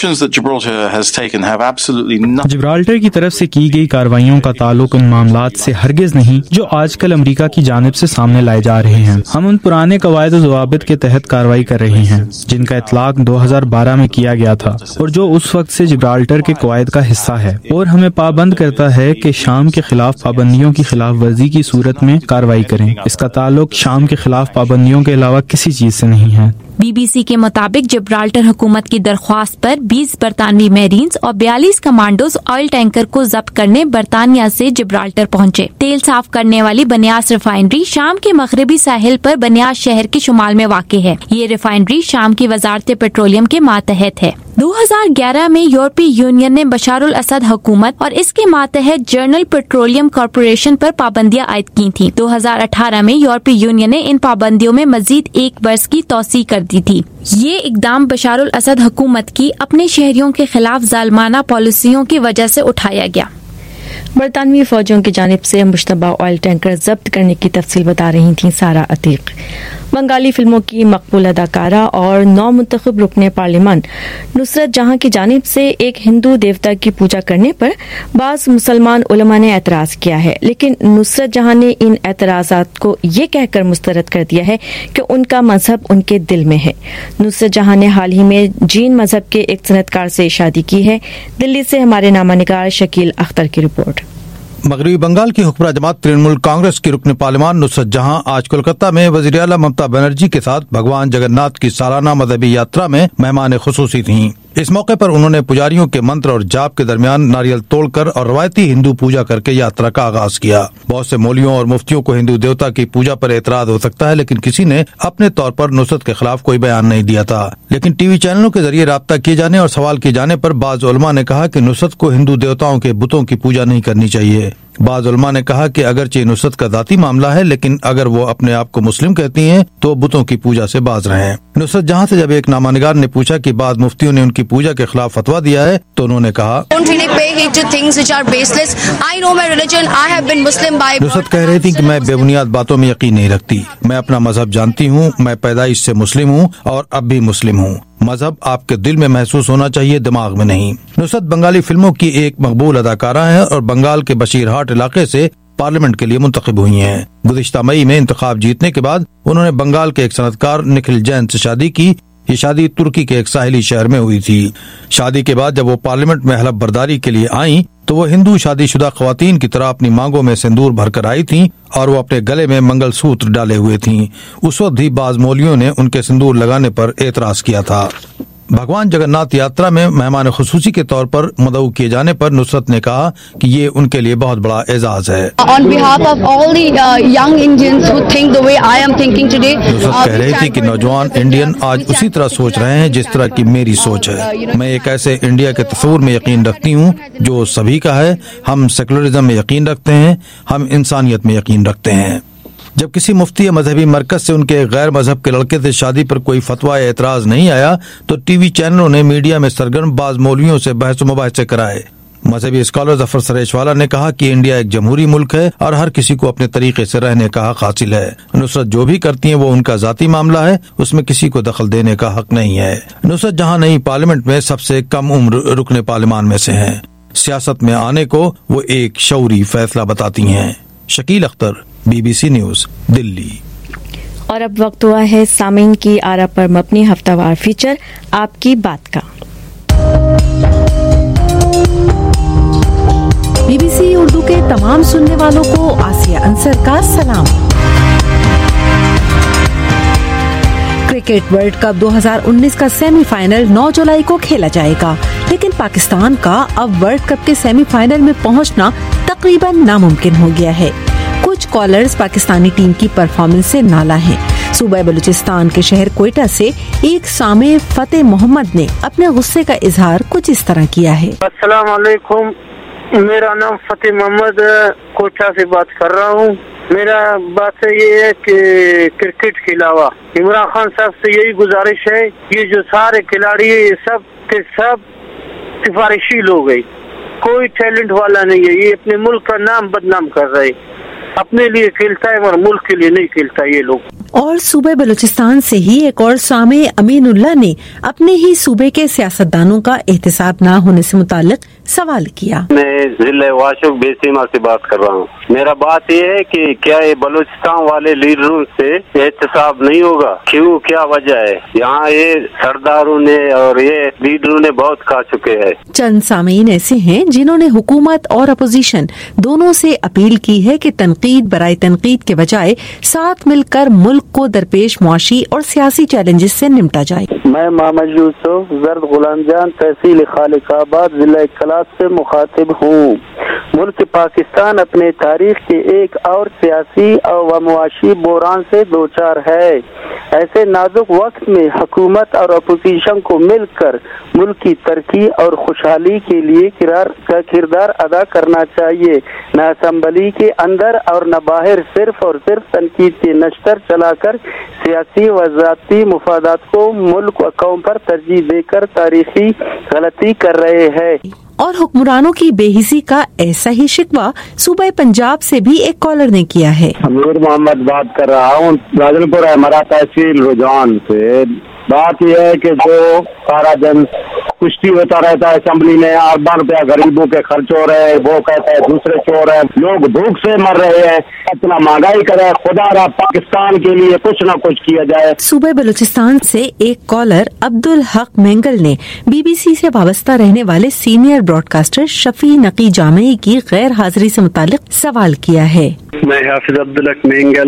जिब्राल्टर की तरफ से की गई कार्रवाइयों का ताल्लुक उन मामलात से हरगिज नहीं जो आजकल अमेरिका की जानिब से सामने लाए जा रहे हैं। हम उन पुराने कवायद ज़वाबित के तहत कार्रवाई कर रहे हैं जिनका इतलाक 2012 में किया गया था और जो उस वक्त से जिब्राल्टर के कवायद का हिस्सा है, और हमें पाबंद करता है कि शाम के खिलाफ पाबंदियों की खिलाफ वर्जी की सूरत में कार्रवाई करें। इसका ताल्लुक शाम के खिलाफ पाबंदियों के अलावा किसी चीज से नहीं है। बीबीसी के मुताबिक जिब्राल्टर हुकूमत की दरख्वास्त पर 20 बरतानवी मेरीन्स और 42 कमांडोज ऑयल टैंकर को जब्त करने बरतानिया से जिब्राल्टर पहुंचे। तेल साफ करने वाली बनियास रिफाइनरी शाम के मगरबी साहिल पर बनियास शहर के शुमाल में वाक़ है। ये रिफाइनरी शाम की वजारत पेट्रोलियम के मातहत है। 2011 में यूरोपीय यूनियन ने बशार उल असद हुकूमत और इसके मातहत जर्नल पेट्रोलियम कॉर्पोरेशन पर पाबंदियां आयद की थी। 2018 में यूरोपीय यूनियन ने इन पाबंदियों में मजीद 1 बरस की तौसी कर दी थी। ये इकदाम बशार उल असद हुकूमत की अपने शहरियों के खिलाफ जालमाना पॉलिसियों की वजह से उठाया गया। बरतानवी फौजियों की जानिब से मुश्तबा ऑयल टैंकर जब्त करने की तफसील बता रही थी सारा अतीक। बंगाली फिल्मों की मकबूल अदाकारा और नौमुंतखब रुकने पार्लियामान नुसरत जहां की जानिब से एक हिंदू देवता की पूजा करने पर बाज मुसलमान उलमा ने एतराज किया है, लेकिन नुसरत जहां ने इन एतराजात को ये कहकर मुस्तरद कर दिया है कि उनका मजहब उनके दिल में है। नुसरत जहां ने हाल ही में जीन मजहब के एक सनतकार से शादी की है। दिल्ली से हमारे नामानिगार शकील अख्तर की रिपोर्ट। मगरबी बंगाल की हुक्मरान जमात तृणमूल कांग्रेस की रुकन पार्लियामान नुसरत जहां आज कोलकाता में वज़ीर आला ममता बनर्जी के साथ भगवान जगन्नाथ की सालाना मजहबी यात्रा में मेहमान खुसूसी थीं। इस मौके पर उन्होंने पुजारियों के मंत्र और जाप के दरमियान नारियल तोड़कर और रवायती हिंदू पूजा करके यात्रा का आगाज किया। बहुत से मौलवियों और मुफ्तियों को हिंदू देवता की पूजा पर एतराज हो सकता है, लेकिन किसी ने अपने तौर पर नुसरत के खिलाफ कोई बयान नहीं दिया था। लेकिन टीवी चैनलों के जरिए राब्ता किए जाने और सवाल किए जाने पर बाज उलमा ने कहा कि नुसरत को हिंदू देवताओं के बुतों की पूजा नहीं करनी चाहिए। बाज उलमा ने कहा कि अगरचे नुसरत का जाती मामला है, लेकिन अगर वो अपने आप को मुस्लिम कहती हैं तो बुतों की पूजा से बाज रहें। नुसरत जहां से जब एक नामानिगार ने पूछा कि बाद मुफ्तियों ने उनकी पूजा के खिलाफ फतवा दिया है तो उन्होंने कहा, नुसरत कह रही थी कि मैं बेबुनियाद बातों में यकीन नहीं रखती। मैं अपना मजहब जानती हूँ, मैं पैदाइश से मुस्लिम हूँ और अब भी मुस्लिम हूँ। मजहब आपके दिल में महसूस होना चाहिए, दिमाग में नहीं। नुसरत बंगाली फिल्मों की एक मकबूल अदाकारा है और बंगाल के बशीरहाट इलाके से पार्लियामेंट के लिए मुंतखब हुई हैं। गुज़िश्ता मई में इंतखाब जीतने के बाद उन्होंने बंगाल के एक सनतकार निखिल जैन से शादी की। ये शादी तुर्की के एक साहिली शहर में हुई थी। शादी के बाद जब वो पार्लियामेंट में हलफ बर्दारी के लिए आईं तो वो हिंदू शादीशुदा खवातीन की तरह अपनी मांगों में सिंदूर भरकर आई थीं और वो अपने गले में मंगलसूत्र डाले हुए थीं। उस वक्त भी बाज मौलवियों ने उनके सिंदूर लगाने पर एतराज किया था। भगवान जगन्नाथ यात्रा में मेहमान खुसूसी के तौर पर मदऊ किए जाने पर नुसरत ने कहा कि ये उनके लिए बहुत बड़ा एजाज है। नुसरत कह रही थी कि नौजवान इंडियन आज उसी तरह सोच रहे हैं जिस तरह की मेरी सोच है। मैं एक ऐसे इंडिया के तस्वुर में यकीन रखती हूँ जो सभी का है। हम सेकुलरिज्म में यकीन रखते हैं, हम इंसानियत में यकीन रखते हैं। जब किसी मुफ्ती या मजहबी मरकज से उनके गैर मजहब के लड़के से शादी पर कोई फतवा या एतराज नहीं आया तो टीवी चैनलों ने मीडिया में सरगर्म बाज मौलवियों से बहस मुबाहिसे कराए। मजहबी स्कॉलर जफर सरेशवाला ने कहा कि इंडिया एक जमहूरी मुल्क है और हर किसी को अपने तरीके से रहने का हक हासिल है। नुसरत जो भी करती हैं वो उनका जाती मामला है, उसमें किसी को दखल देने का हक नहीं है। नुसरत जहां नई पार्लियामेंट में सबसे कम उम्र रुकने पार्लियामान में से हैं। सियासत में आने को वो एक शऊरी फैसला बताती हैं। Shakeel Akhtar, BBC news, Delhi. और अब वक्त हुआ है सामीन की आरा पर मबनी हफ्तावार फीचर आपकी बात का। BBC उर्दू के तमाम सुनने वालों को आसिया अंसर का सलाम। क्रिकेट वर्ल्ड कप 2019 का सेमीफाइनल 9 जुलाई को खेला जाएगा, लेकिन पाकिस्तान का अब वर्ल्ड कप के सेमीफाइनल में पहुंचना तकरीबन नामुमकिन हो गया है। कुछ कॉलर्स पाकिस्तानी टीम की परफॉर्मेंस से नाला हैं। सूबा बलूचिस्तान के शहर क्वेटा से एक सामे फतेह मोहम्मद ने अपने गुस्से का इजहार कुछ इस तरह किया है। अस्सलाम वालेकुम, मेरा नाम फतेह मोहम्मद कोटा से बात कर रहा हूँ। मेरा बात ये है कि क्रिकेट के अलावा इमरान खान साहब से यही गुजारिश है, ये जो सारे खिलाड़ी सब के सब सिफारिशी लोग हैं, कोई टैलेंट वाला नहीं है। ये अपने मुल्क का नाम बदनाम कर रहे हैं, अपने लिए खेलता है और मुल्क के लिए नहीं खेलता ये लोग। और सूबे बलूचिस्तान से ही एक और सामे अमीनुल्लाह ने अपने ही सूबे के सियासतदानों का एहतसाब न होने से मुताल्लिक सवाल किया। मैं जिले वाशुक बेसीमा से बात कर रहा हूँ। मेरा बात ये है कि क्या ये बलूचिस्तान वाले लीडरों से एहतसाब नहीं होगा? क्यों, क्या वजह है? यहाँ ये सरदारों ने और ये लीडरों ने बहुत खा चुके हैं। चंद सामीन ऐसे हैं जिन्होंने हुकूमत और अपोजिशन दोनों से अपील की है कि तनकीद बराए तनकीद के बजाय साथ मिलकर मुल्क को दरपेश मुआशी और सियासी चैलेंजेस से निपटा जाए। मैं मोहम्मद यूसुफ जर्द गुलाम जान तहसील खालिकाबाद जिला कलास से मुखातिब हूँ। मुल्क पाकिस्तान अपने तारीख के एक और सियासी और मुआशी बहरान से दो चार है। ऐसे नाजुक वक्त में हुकूमत और अपोजिशन को मिलकर मुल्क की तरक्की और खुशहाली के लिए किरदार अदा करना चाहिए। न असम्बली के अंदर और न बाहर सिर्फ और सिर्फ तनकीद के नश्तर चलाकर सियासी व ज़ाती मुफादात को मुल्क व कौम पर तरजीह देकर तारीखी गलती कर रहे हैं। और हुक्मरानों की बेहिसी का ऐसा ही शिकवा सूबा पंजाब से भी एक कॉलर ने किया है। नूर मोहम्मद बात कर रहा हूँ, राजनपुर हमारा तहसील रुझान से। बात यह है कि जो सारा दिन कुश्ती होता रहता है असेंबली में, 8 रुपया गरीबों के खर्च हो रहे हैं, वो कहता है दूसरे चोर है, लोग भूख से मर रहे हैं, इतना महंगाई करे, खुदा रहा पाकिस्तान के लिए कुछ न कुछ किया जाए। सूबे बलूचिस्तान से एक कॉलर अब्दुल हक मेंगल ने BBC से वाबस्ता रहने वाले सीनियर ब्रॉडकास्टर शफी नकी जामई की गैर हाजिरी से मुतालिक सवाल किया है। मैं हाफिज अब्दुल हक मेंगल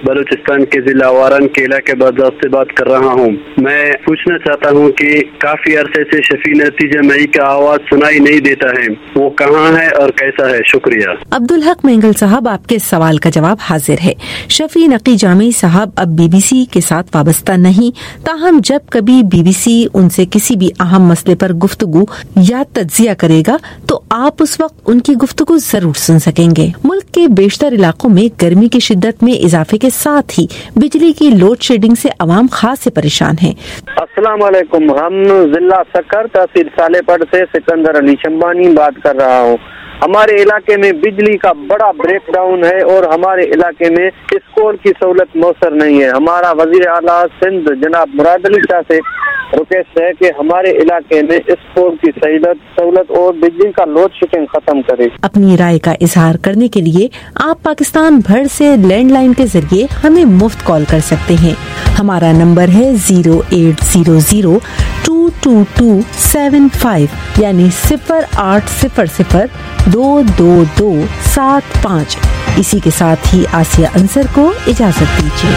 बलूचिस्तान के जिला वारन केला के बाजार से बात कर रहा हूँ। मैं पूछना चाहता हूँ कि काफी अरसे से शफी नतीजा मई का आवाज सुनाई नहीं देता है, वो कहाँ है और कैसा है? शुक्रिया। अब्दुल हक मेंगल साहब, आपके सवाल का जवाब हाजिर है। शफी नकी जामी साहब अब बीबीसी के साथ वाबस्ता नहीं, ताहम जब कभी बीबीसी उनसे किसी भी अहम मसले पर गुफ्तगू या तज्जिया करेगा तो आप उस वक्त उनकी गुफ्तगू जरूर सुन सकेंगे। मुल्क के बेशतर इलाकों में गर्मी की शिद्दत में इजाफे के साथ ही बिजली की लोड शेडिंग से अवाम खास परेशान है। अस्सलाम वालेकुम, हम जिला सक्कर तहसील सालेपट से सिकंदर अली शंबानी बात कर रहा हूँ। हमारे इलाके में बिजली का बड़ा ब्रेकडाउन है और हमारे इलाके में स्कूल की सहूलत मौसर नहीं है। हमारा वजीर आला सिंध जनाब मुराद अली शाह से रिक्वेस्ट है कि हमारे इलाके में स्कूल की सहूलत और बिजली का लोड शेडिंग खत्म करे। अपनी राय का इजहार करने के लिए आप पाकिस्तान भर से लैंडलाइन के जरिए हमें मुफ्त कॉल कर सकते हैं। हमारा नंबर है 0800-222-75 यानी 0800-222-75। इसी के साथ ही आसिया अंसर को इजाजत दीजिए।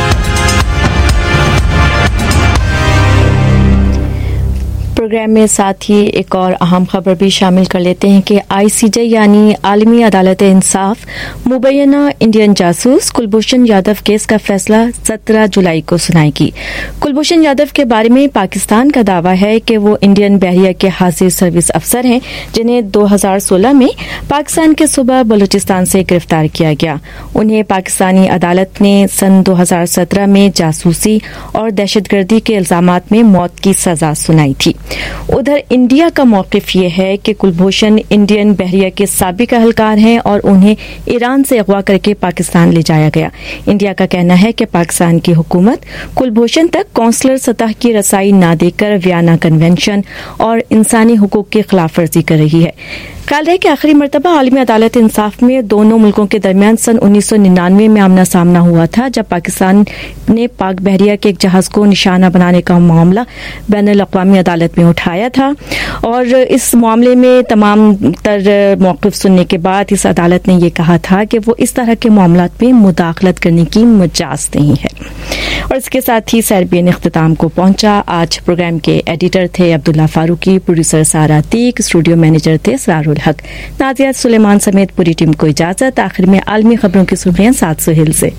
प्रोग्राम में साथ ही एक और अहम खबर भी शामिल कर लेते हैं कि आईसीजे यानी आलमी अदालत इंसाफ मुबैना इंडियन जासूस कुलभूषण यादव केस का फैसला 17 जुलाई को सुनाएगी। कुलभूषण यादव के बारे में पाकिस्तान का दावा है कि वो इंडियन बहरिया के हाजिर सर्विस अफसर हैं जिन्हें 2016 में पाकिस्तान के सूबा बलूचिस्तान से गिरफ्तार किया गया। उन्हें पाकिस्तानी अदालत ने सन 2017 में जासूसी और दहशतगर्दी के इल्जामात में मौत की सजा सुनाई थी। उधर इंडिया का मौकिफ ये है कि कुलभूषण इंडियन बहरिया के साबिक अहलकार हैं और उन्हें ईरान से अगवा करके पाकिस्तान ले जाया गया। इंडिया का कहना है कि पाकिस्तान की हुकूमत कुलभूषण तक कौंसलर सतह की रसाई न देकर वियना कन्वेंशन और इंसानी हुकूक की खिलाफवर्जी कर रही है। ख्याल है कि आखिरी मरतबा आलमी अदालत इंसाफ में दोनों मुल्कों के दरमियान सन 1999 में आमना सामना हुआ था, जब पाकिस्तान ने पाक बहरिया के एक जहाज को निशाना बनाने का मामला बैनुल अक़वामी अदालत में उठाया था और इस मामले में तमाम तर मौक़िफ़ सुनने के बाद इस अदालत ने यह कहा था कि वो इस तरह के मामलात में मुदाखलत करने की मजाज नहीं है। और इसके साथ ही सर्बियन इख्तिताम को पहुंचा। आज प्रोग्राम के एडिटर थे अब्दुल्ला फारूकी, प्रोड्यूसर सारा तीक, स्टूडियो मैनेजर थे सरारुल हक। नाजिया सुलेमान समेत पूरी टीम को इजाजत। आखिर में आलमी खबरों की सुर्खियां सात सुहेल से।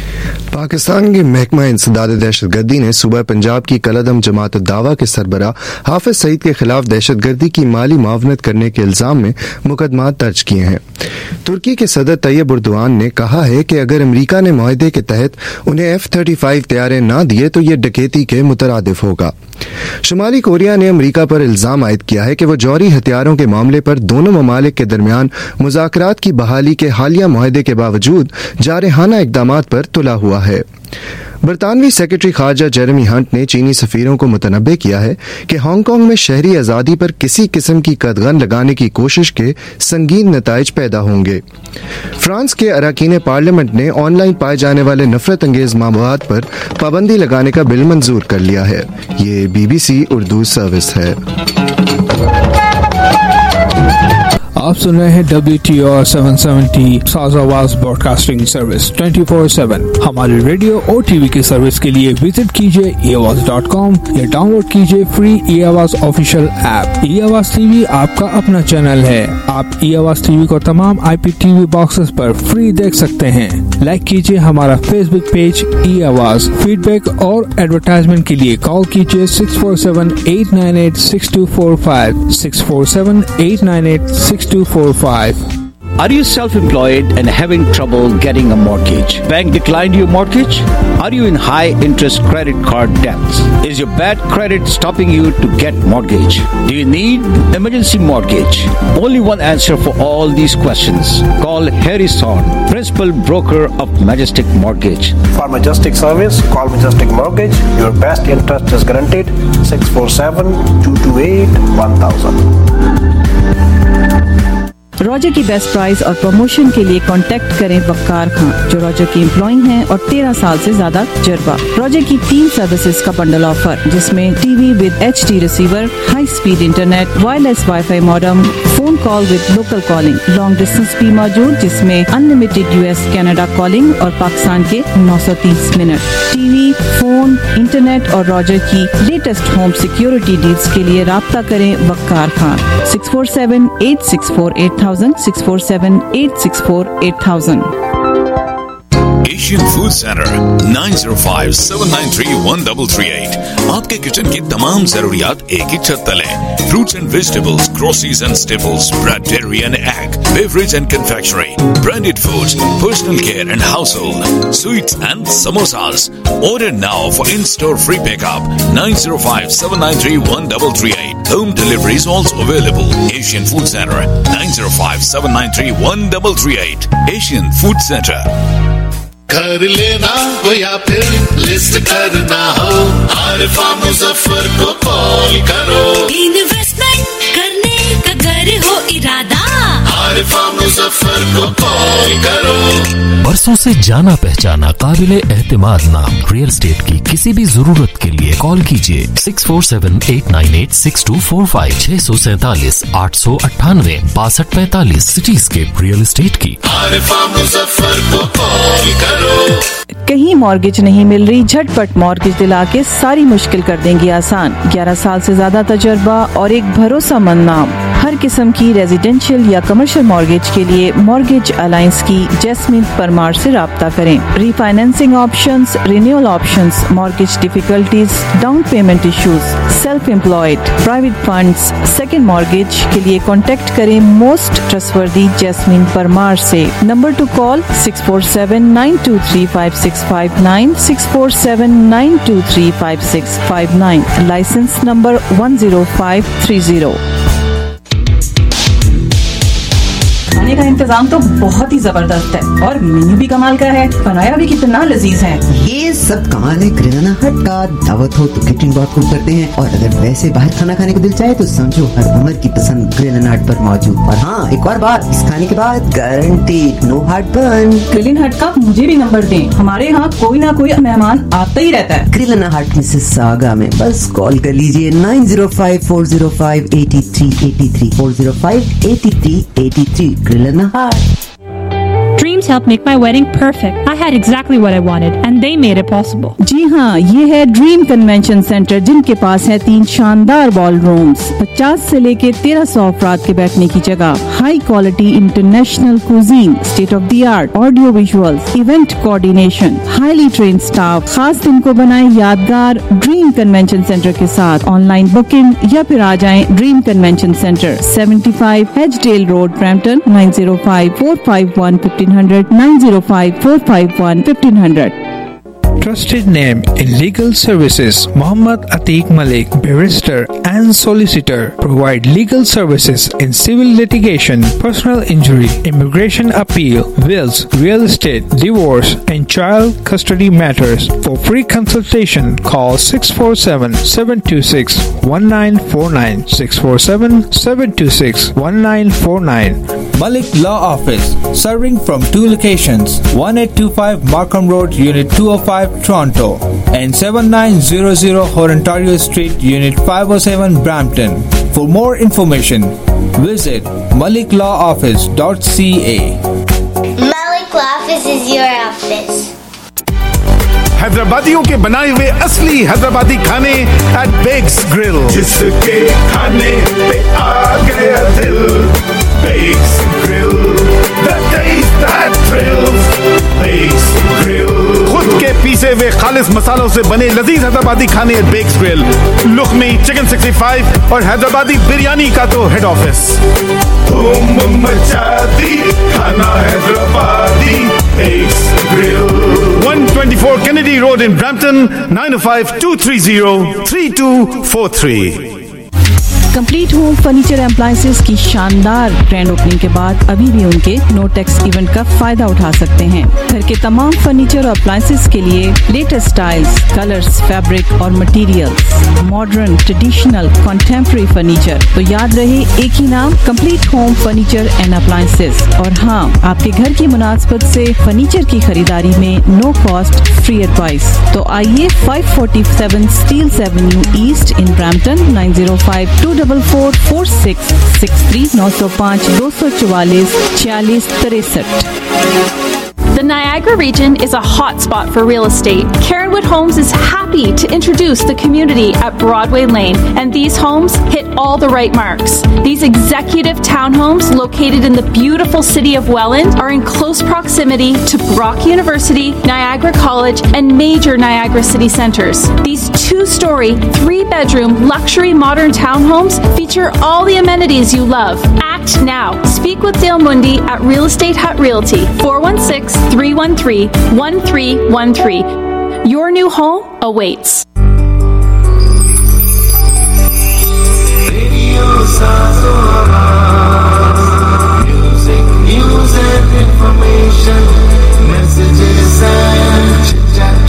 पाकिस्तान के महकमा इंसदाद दहशतगर्दी ने सूबा पंजाब की कलअदम जमात दावा के सरबरा हाफिज सईद के खिलाफ दहशतगर्दी की माली मावनत करने के इल्जाम में मुकदमा दर्ज किए हैं। तुर्की के सदर तैयब उर्दवान ने कहा है कि अगर अमरीका ने मुआहदे के तहत उन्हें F-35 तैयारे न दिए तो ये डकैती के मुतरादिफ होगा। शुमाली कोरिया ने अमरीका पर इल्जाम आयद किया है कि वो जौहरी हथियारों के मामले पर दोनों ममालिक के दरमियान मुज़ाकरात की बहाली के हालिया मुआहदे के बावजूद जारहाना इक़दामात पर तुला हुआ है। बरतानवी सेक्रेटरी खारजा जेरेमी हंट ने चीनी सफीरों को मुतनब्बे किया है कि हांगकांग में शहरी आज़ादी पर किसी किस्म की कदगन लगाने की कोशिश के संगीन नताइज पैदा होंगे। फ्रांस के अरकान पार्लियामेंट ने ऑनलाइन पाए जाने वाले नफरत अंगेज मवाद पर पाबंदी लगाने का बिल मंजूर कर लिया है। ये BBC उर्दू सर्विस है। आप सुन रहे हैं WTR 770 साज आवाज ब्रॉडकास्टिंग सर्विस 24/7। हमारी रेडियो और टीवी की सर्विस के लिए विजिट कीजिए eAwaz.com या डाउनलोड कीजिए free eAwaz official app. eAwaz TV आपका अपना चैनल है। आप eAwaz TV को तमाम IPTV बॉक्सेस पर फ्री देख सकते हैं। लाइक कीजिए हमारा फेसबुक पेज eAwaz। फीडबैक और एडवर्टाइजमेंट के लिए कॉल कीजिए 647-898-6245 647-898-6245। Are you self-employed and having trouble getting a mortgage? Bank declined your mortgage? Are you in high interest credit card debts? Is your bad credit stopping you to get mortgage? Do you need emergency mortgage? Only one answer for all these questions. Call Harrison, principal broker of Majestic Mortgage. For Majestic service, call Majestic Mortgage. Your best interest is guaranteed. 647-228-1000. Rogers की best price और promotion के लिए contact करें वक्कार खान, जो Roger की employ हैं और 13 साल से ज्यादा तजुर्बा। रॉजर की 3 सर्विसेज का बंडल ऑफर, जिसमें TV with HD receiver, high speed internet, wireless wifi modem, phone call with local calling, long distance भी मौजूद, जिसमें अनलिमिटेड US कनाडा कॉलिंग और पाकिस्तान के 930 मिनट। टीवी, फोन, इंटरनेट और रॉजर की लेटेस्ट होम सिक्योरिटी डील्स के लिए राब्ता करें Waqar Khan. 647-864-8000, 647-864-8000। Asian food centre 9057931338। आपके किचन की तमाम जरूरियात एक ही छत तले। Fruits and vegetables, groceries and staples, bread, dairy and egg, beverage and confectionery, branded foods, personal care and household, sweets and samosas. Order now for in-store free pickup 9057931338. Home delivery is also available. Asian Food Center 9057931338. Asian Food Center. घर लेना हो या फिर list करना हो, आरिफा मुजफ्फर को call करो। Investment करने का घर हो इरादा, आरिफा मुजफ्फर को कॉल करो। बरसों से जाना पहचाना काबिले एहतिमाद नाम रियल एस्टेट की किसी भी जरूरत के लिए कॉल कीजिए 647-898-6245 647-898-6245 सिटीस्केप रियल एस्टेट की। आरिफा मुजफ्फर को कॉल करो। कहीं मॉर्गेज नहीं मिल रही, झटपट मॉर्गेज दिला के सारी मुश्किल कर देंगे आसान। 11 साल से ज्यादा तजुर्बा और एक भरोसामंद नाम। हर किस्म की रेजिडेंशियल या कमर्शियल मॉर्गेज के लिए मॉर्गेज अलायंस की जैस्मिन परमार से राब्ता करें। Refinancing options, renewal options, mortgage difficulties, down payment issues, self employed, private funds, second mortgage के लिए कॉन्टेक्ट करें मोस्ट ट्रस्टवर्दी जैस्मिन परमार से। Number to call 647-923-5659, 647-923-5659, licence number 10530। खाने का इंतजाम तो बहुत ही जबरदस्त है और मेन्यू भी कमाल का है, बनाया भी कितना लजीज है। ये सब कमाल है ग्रिलाना हट का। दावत हो तो केटरिंग बहुत खूब करते हैं, और अगर वैसे बाहर खाना खाने को दिल चाहे तो समझो हर उम्र की पसंद ग्रिलाना हट पर मौजूद। और हाँ, एक और बात, इस खाने के बाद गारंटी नो हार्टबर्न। ग्रिलाना हट का मुझे भी नंबर दें, हमारे यहाँ कोई ना कोई मेहमान आता ही रहता है। ग्रिलाना हट मिसिसागा में बस कॉल कर लीजिए 905-405-8383 405-8383। Grilana Hut. Dreams helped make my wedding perfect. I had exactly what I wanted and they made it possible. जी हाँ, ये है ड्रीम कन्वेंशन सेंटर, जिनके पास है 3 शानदार बॉल रूम्स, 50 से लेके 1300 अफराद के बैठने की जगह, high quality international cuisine, state of the art audio visuals, event coordination, highly train staff. खास दिन को बनाए यादगार ड्रीम कन्वेंशन सेंटर के साथ। ऑनलाइन बुकिंग या फिर आ जाएं dream convention centre, 75 Hedgedale road, Brampton, 905-451-1500, 905-451-1500। Trusted name in legal services, Muhammad Atiq Malik, barrister and solicitor, provide legal services in civil litigation, personal injury, immigration appeal, wills, real estate, divorce, and child custody matters. For free consultation, call 647-726-1949, 647-726-1949. Malik Law Office, serving from 2 locations, 1825 Markham Road, Unit 205, Toronto, and 7900 Ontario Street, Unit 507, Brampton. For more information, visit maliklawoffice.ca. Malik Law Office is your office. हैदराबादियों के बनाए हुए असली हैदराबादी खाने at Bakes grill, जिसके खाने पे आ गया दिल। Bakes grill, the taste that thrills. Bakes grill, खुद के पीसे हुए खालिस मसालों से बने लजीज हैदराबादी खाने at Bakes grill. Lukhmi, chicken 65 और हैदराबादी बिरयानी का तो हेड ऑफिस। धूम मचा दी खाना Hyderabadi Bakes grill. 124 Kennedy Road in Brampton, 905-230-3243. Complete home furniture appliances की शानदार ग्रैंड ओपनिंग के बाद अभी भी उनके नो टैक्स इवेंट का फायदा उठा सकते हैं। घर के तमाम फर्नीचर और अप्लायंसेस के लिए लेटेस्ट स्टाइल्स, कलर्स, फैब्रिक और materials, modern, traditional, contemporary furniture. तो याद रहे एक ही नाम, complete home furniture and appliances. और हाँ, आपके घर की मुनासबत से फर्नीचर की खरीदारी में नो कॉस्ट फ्री एडवाइस। तो आइए 547 Steeles avenue east in Brampton 9052444663 905 244 4663। The Niagara region is a hot spot for real estate. Karenwood Homes is happy to introduce the community at Broadway Lane, and these homes hit all the right marks. These executive townhomes located in the beautiful city of Welland are in close proximity to Brock University, Niagara College, and major Niagara city centers. These 2-story, 3-bedroom luxury modern townhomes feature all the amenities you love. Act now. Speak with Dale Mundy at Real Estate Hut Realty, 416-313-1313. Your new home awaits. Radio Sazora. Music, news and information. Messages and chit-chat.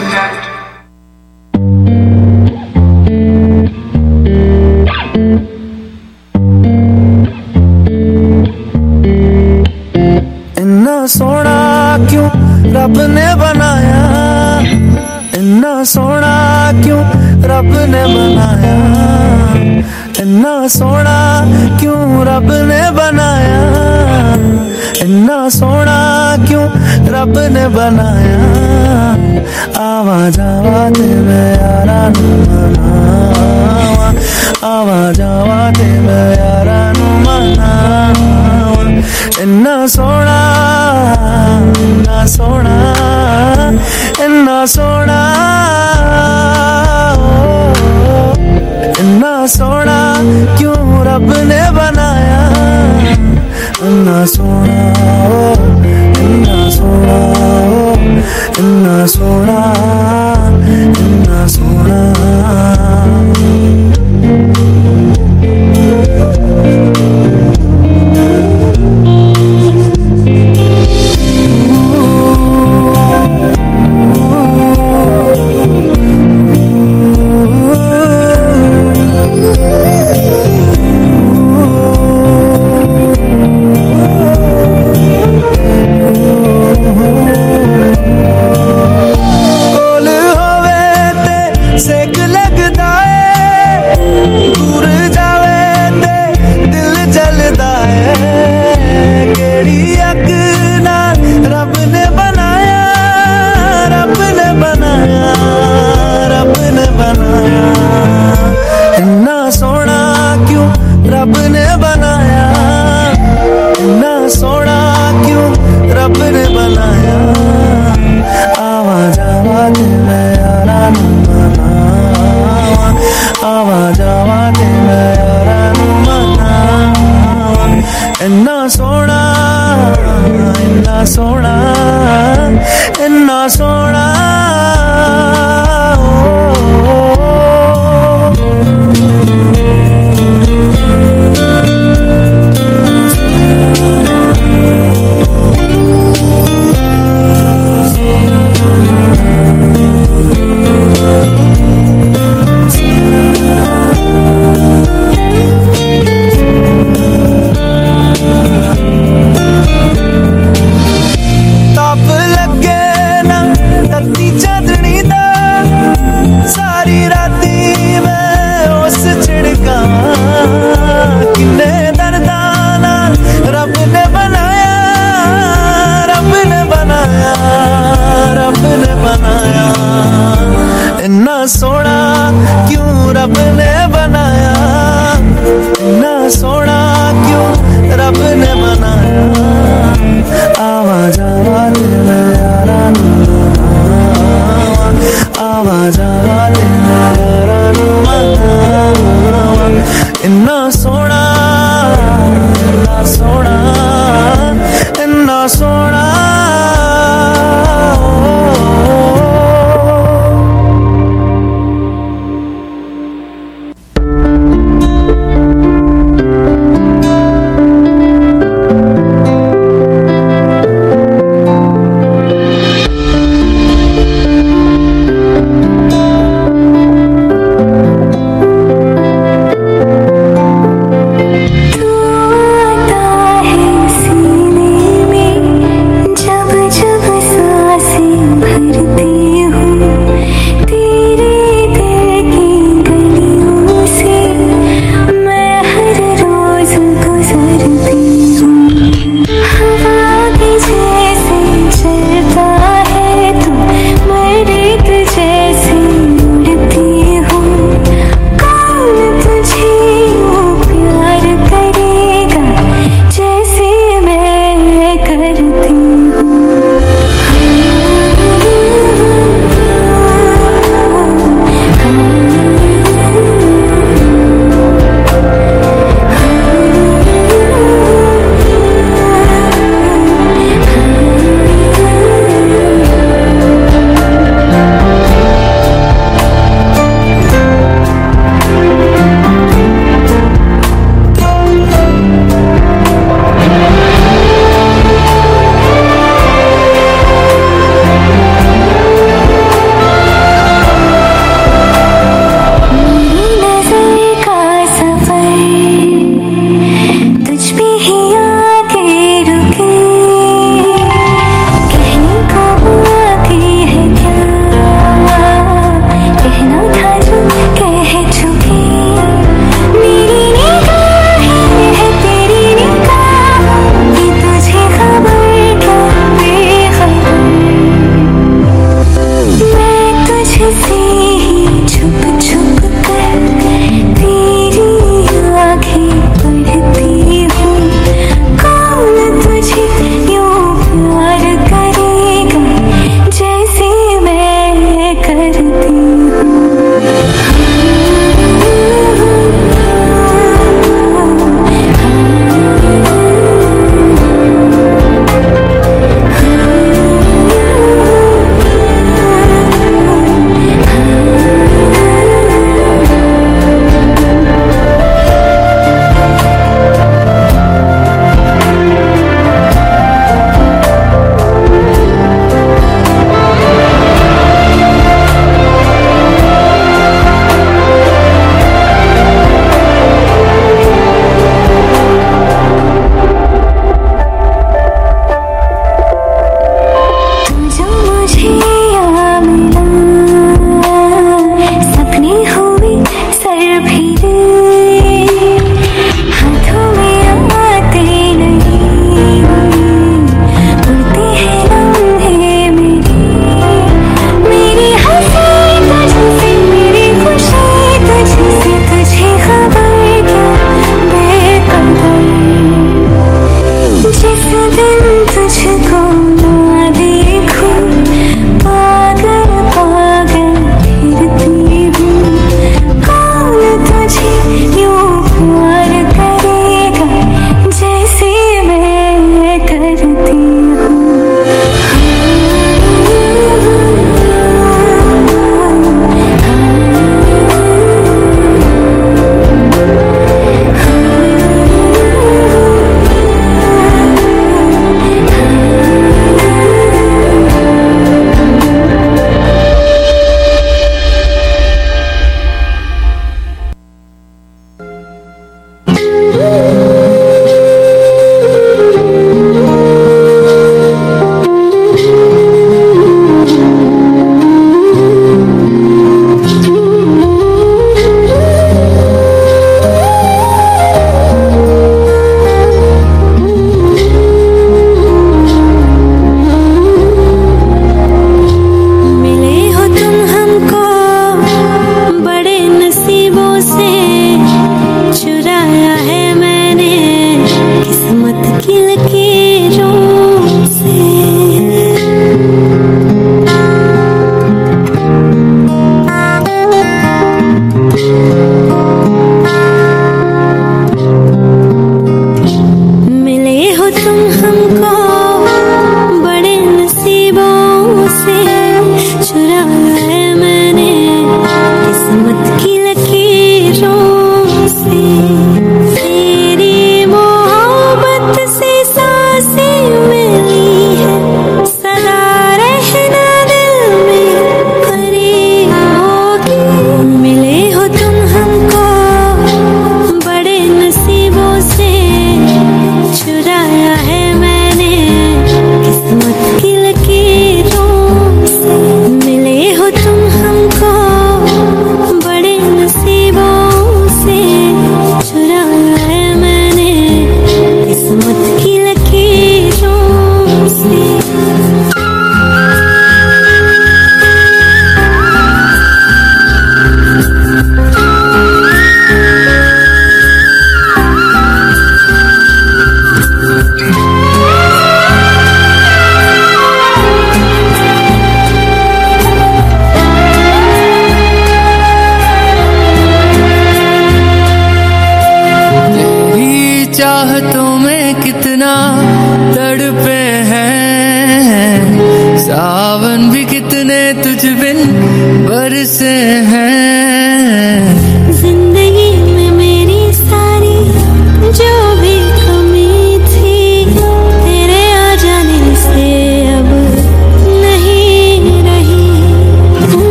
सोना क्यों रब ने बनाया, इन्ना सोना क्यों रब ने बनाया, इन्ना सोना क्यों रब ने बनाया, इन्ना सोना क्यों रब ने बनाया। आवाज आवाज में यारा नू मनावा, आवाज आवाज में यारा नू मनावा। इन्ना सोना, इन्ना सोना, इन्ना सोना, इन्ना सोना क्यों रब ने बनाया, इन्ना सोना, इन्ना सोना, इन्ना सोना, इन्ना सोना। सारी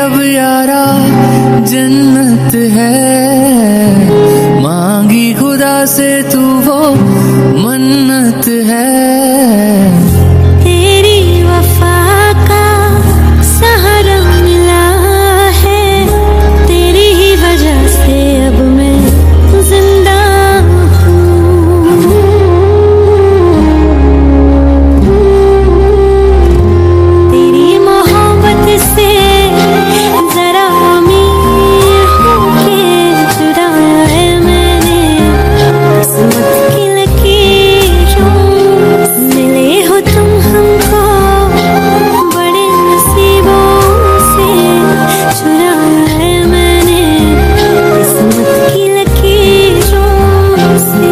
अब यारा जन्नत है, मांगी खुदा से तू वो मन्नत है। तेरी वफा का सहारा मिला है, तेरी ही वजह से अब मैं जिंदा हूँ। तेरी मोहब्बत से जरा अमीर होके चुराया है मैंने किस्मत की लकीरों। मिले हो तुम हमको बड़े नसीबों से, चुराया है मैंने किस्मत की लकीरों से।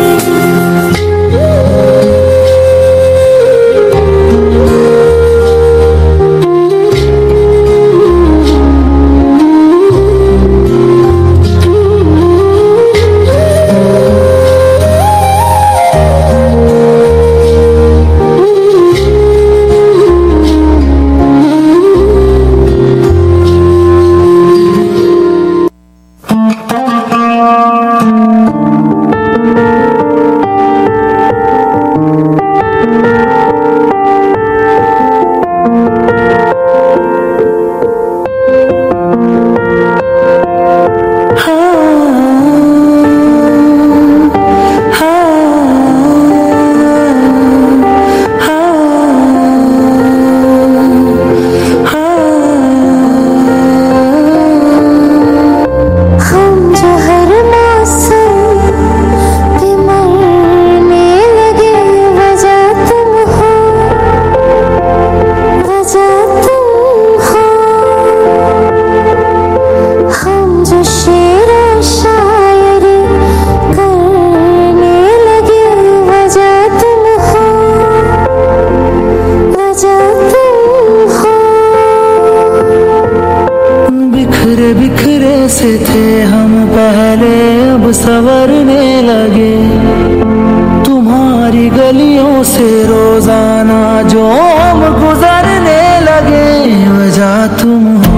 बिखरे से थे हम पहले, अब संवरने लगे। तुम्हारी गलियों से रोजाना जो हम गुजरने लगे। वजह तुम हो,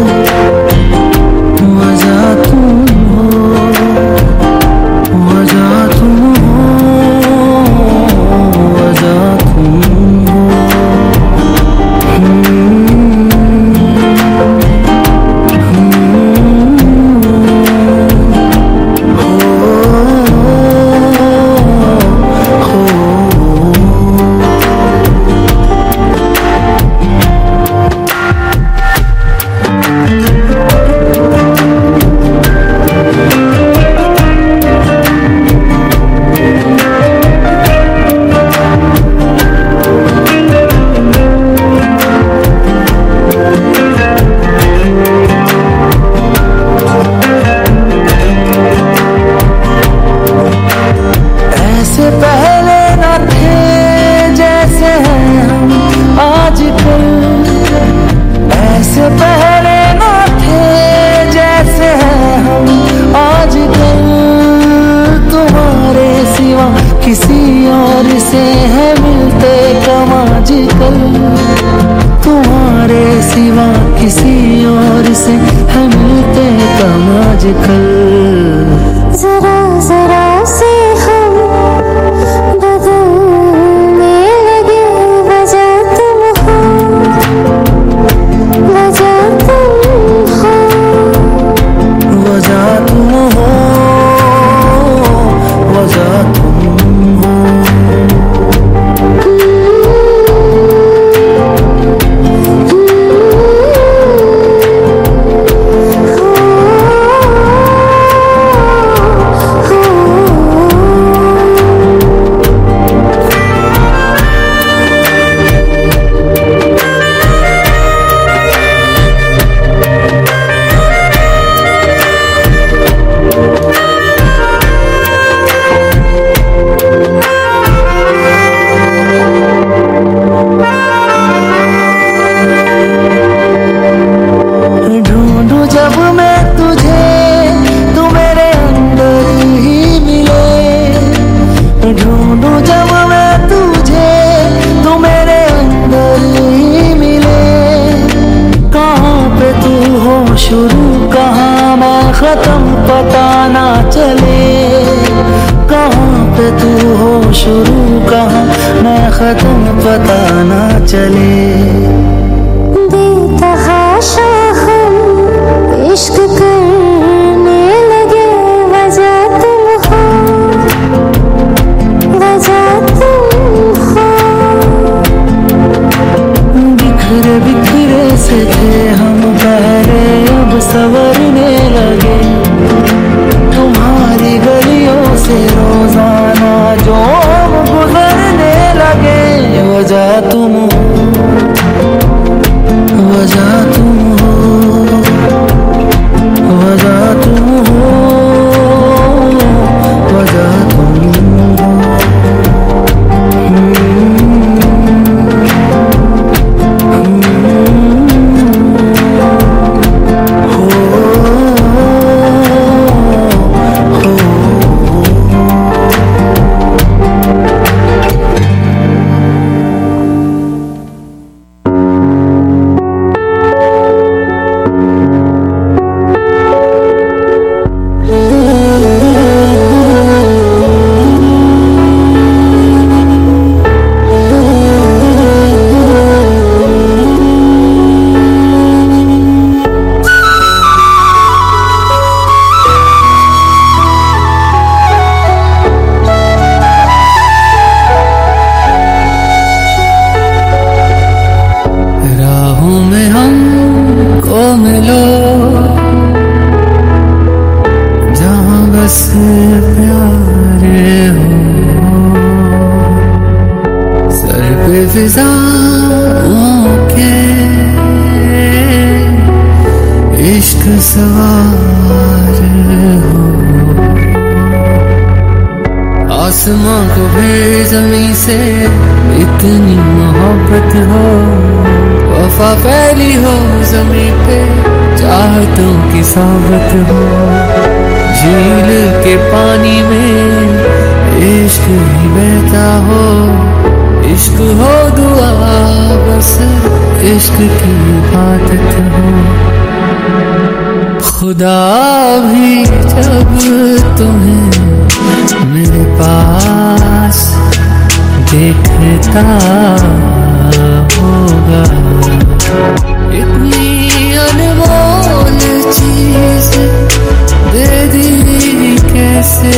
वजह तुम हो, वजह तुम हो, वजह तुम हो। किसी और से है मिलते कम आजकल, तुम्हारे सिवा किसी और से है मिलते कम आजकल। जरा जरा से हम बदलने लगे, वजह तुम हो, वजह तुम हो, वजह तुम हो, वजह तुम शुरू कहाँ मैं खत्म पता ना चले, कहाँ पे तू हो शुरू कहाँ मैं खत्म पता ना चले। बेतहाशा हम इश्क करने लगे, वजह तुम हो, वजह तुम हो। बिखरे बिखरे से थे हम पहले, अब संवरने लगे। तुम्हारी गलियों से रोजाना जो हम गुजरने लगे, वजह तुम हो, वजह तुम हो, वजह तुम हो, वजह तुम हो। आसमां को भी ज़मीं से इतनी मोहब्बत हो, वफा फैली हो ज़मीं पे चाहतों की सोबत हो। झील के पानी में इश्क ही बहता हो, इश्क हो दुआ बस इश्क की इबादत हो। खुदा भी जब तुम्हें मेरे पास देखता होगा, इतनी अनमोल चीज दे दी कैसे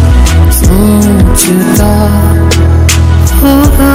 सोचता होगा।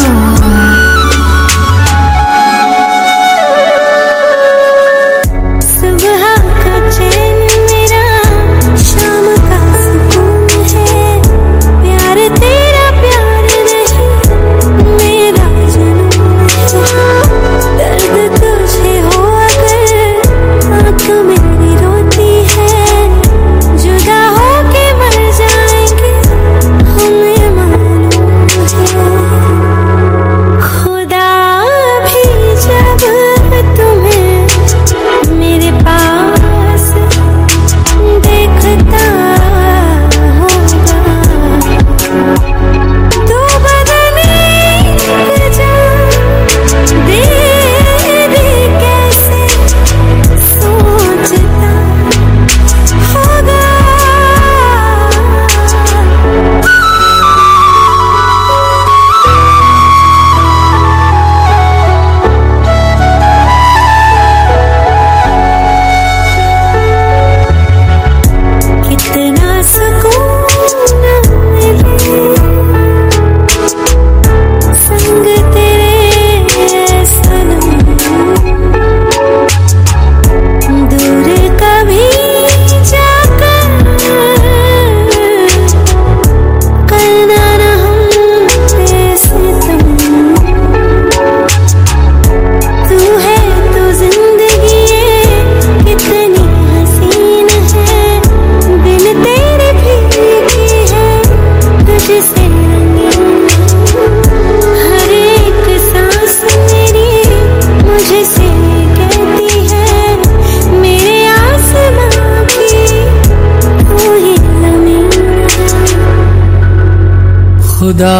खुदा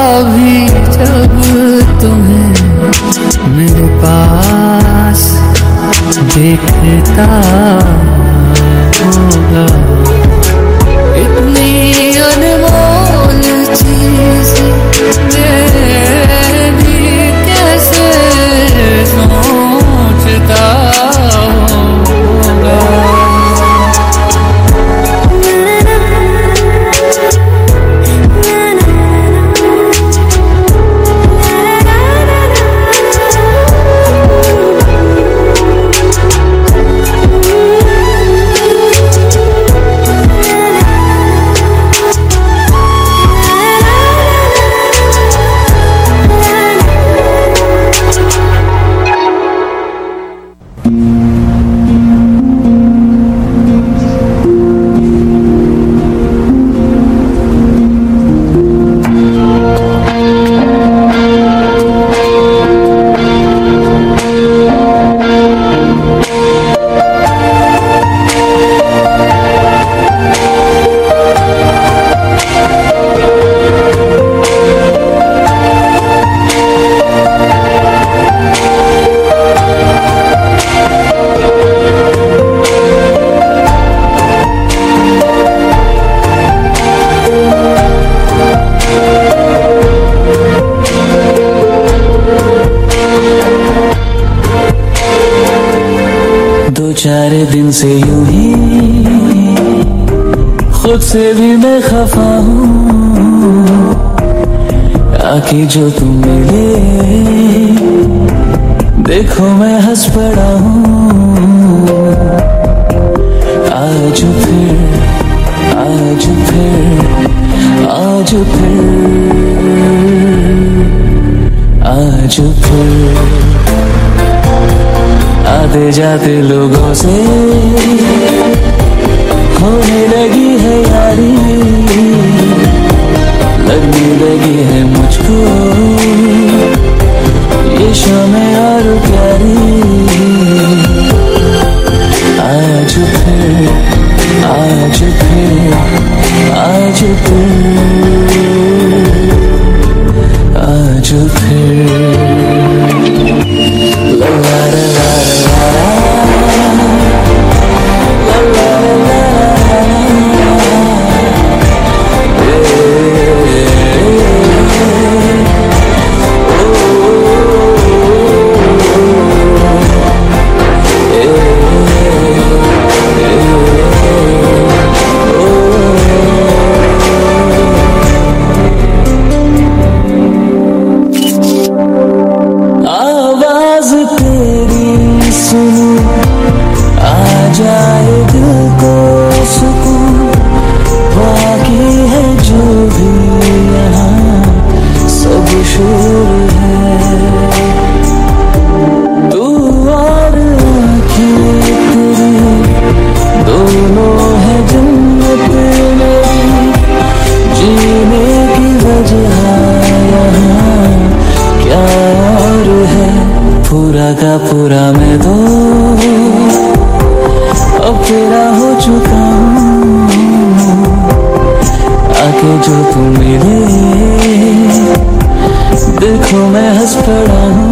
भी जब तुम्हें मेरे पास देखता होगा। इतनी अनमोल चीज मैं भी कैसे सोचता होगा। चार दिन से यूं ही खुद से भी मैं खफा हूँ। आके जो तुम मिले देखो मैं हंस पड़ा हूँ। आज फिर आज फिर आज फिर आज फिर आते जाते लोगों से होने लगी है यारी। लगने लगी है मुझको ये शामें और प्यारी। आज फिर आज फिर आज फिर आज फिर ला ला ला पूरा मैं तो अब तेरा हो चुका हूँ। आके जो तुम मिले देखो मैं हंस पड़ा हूँ।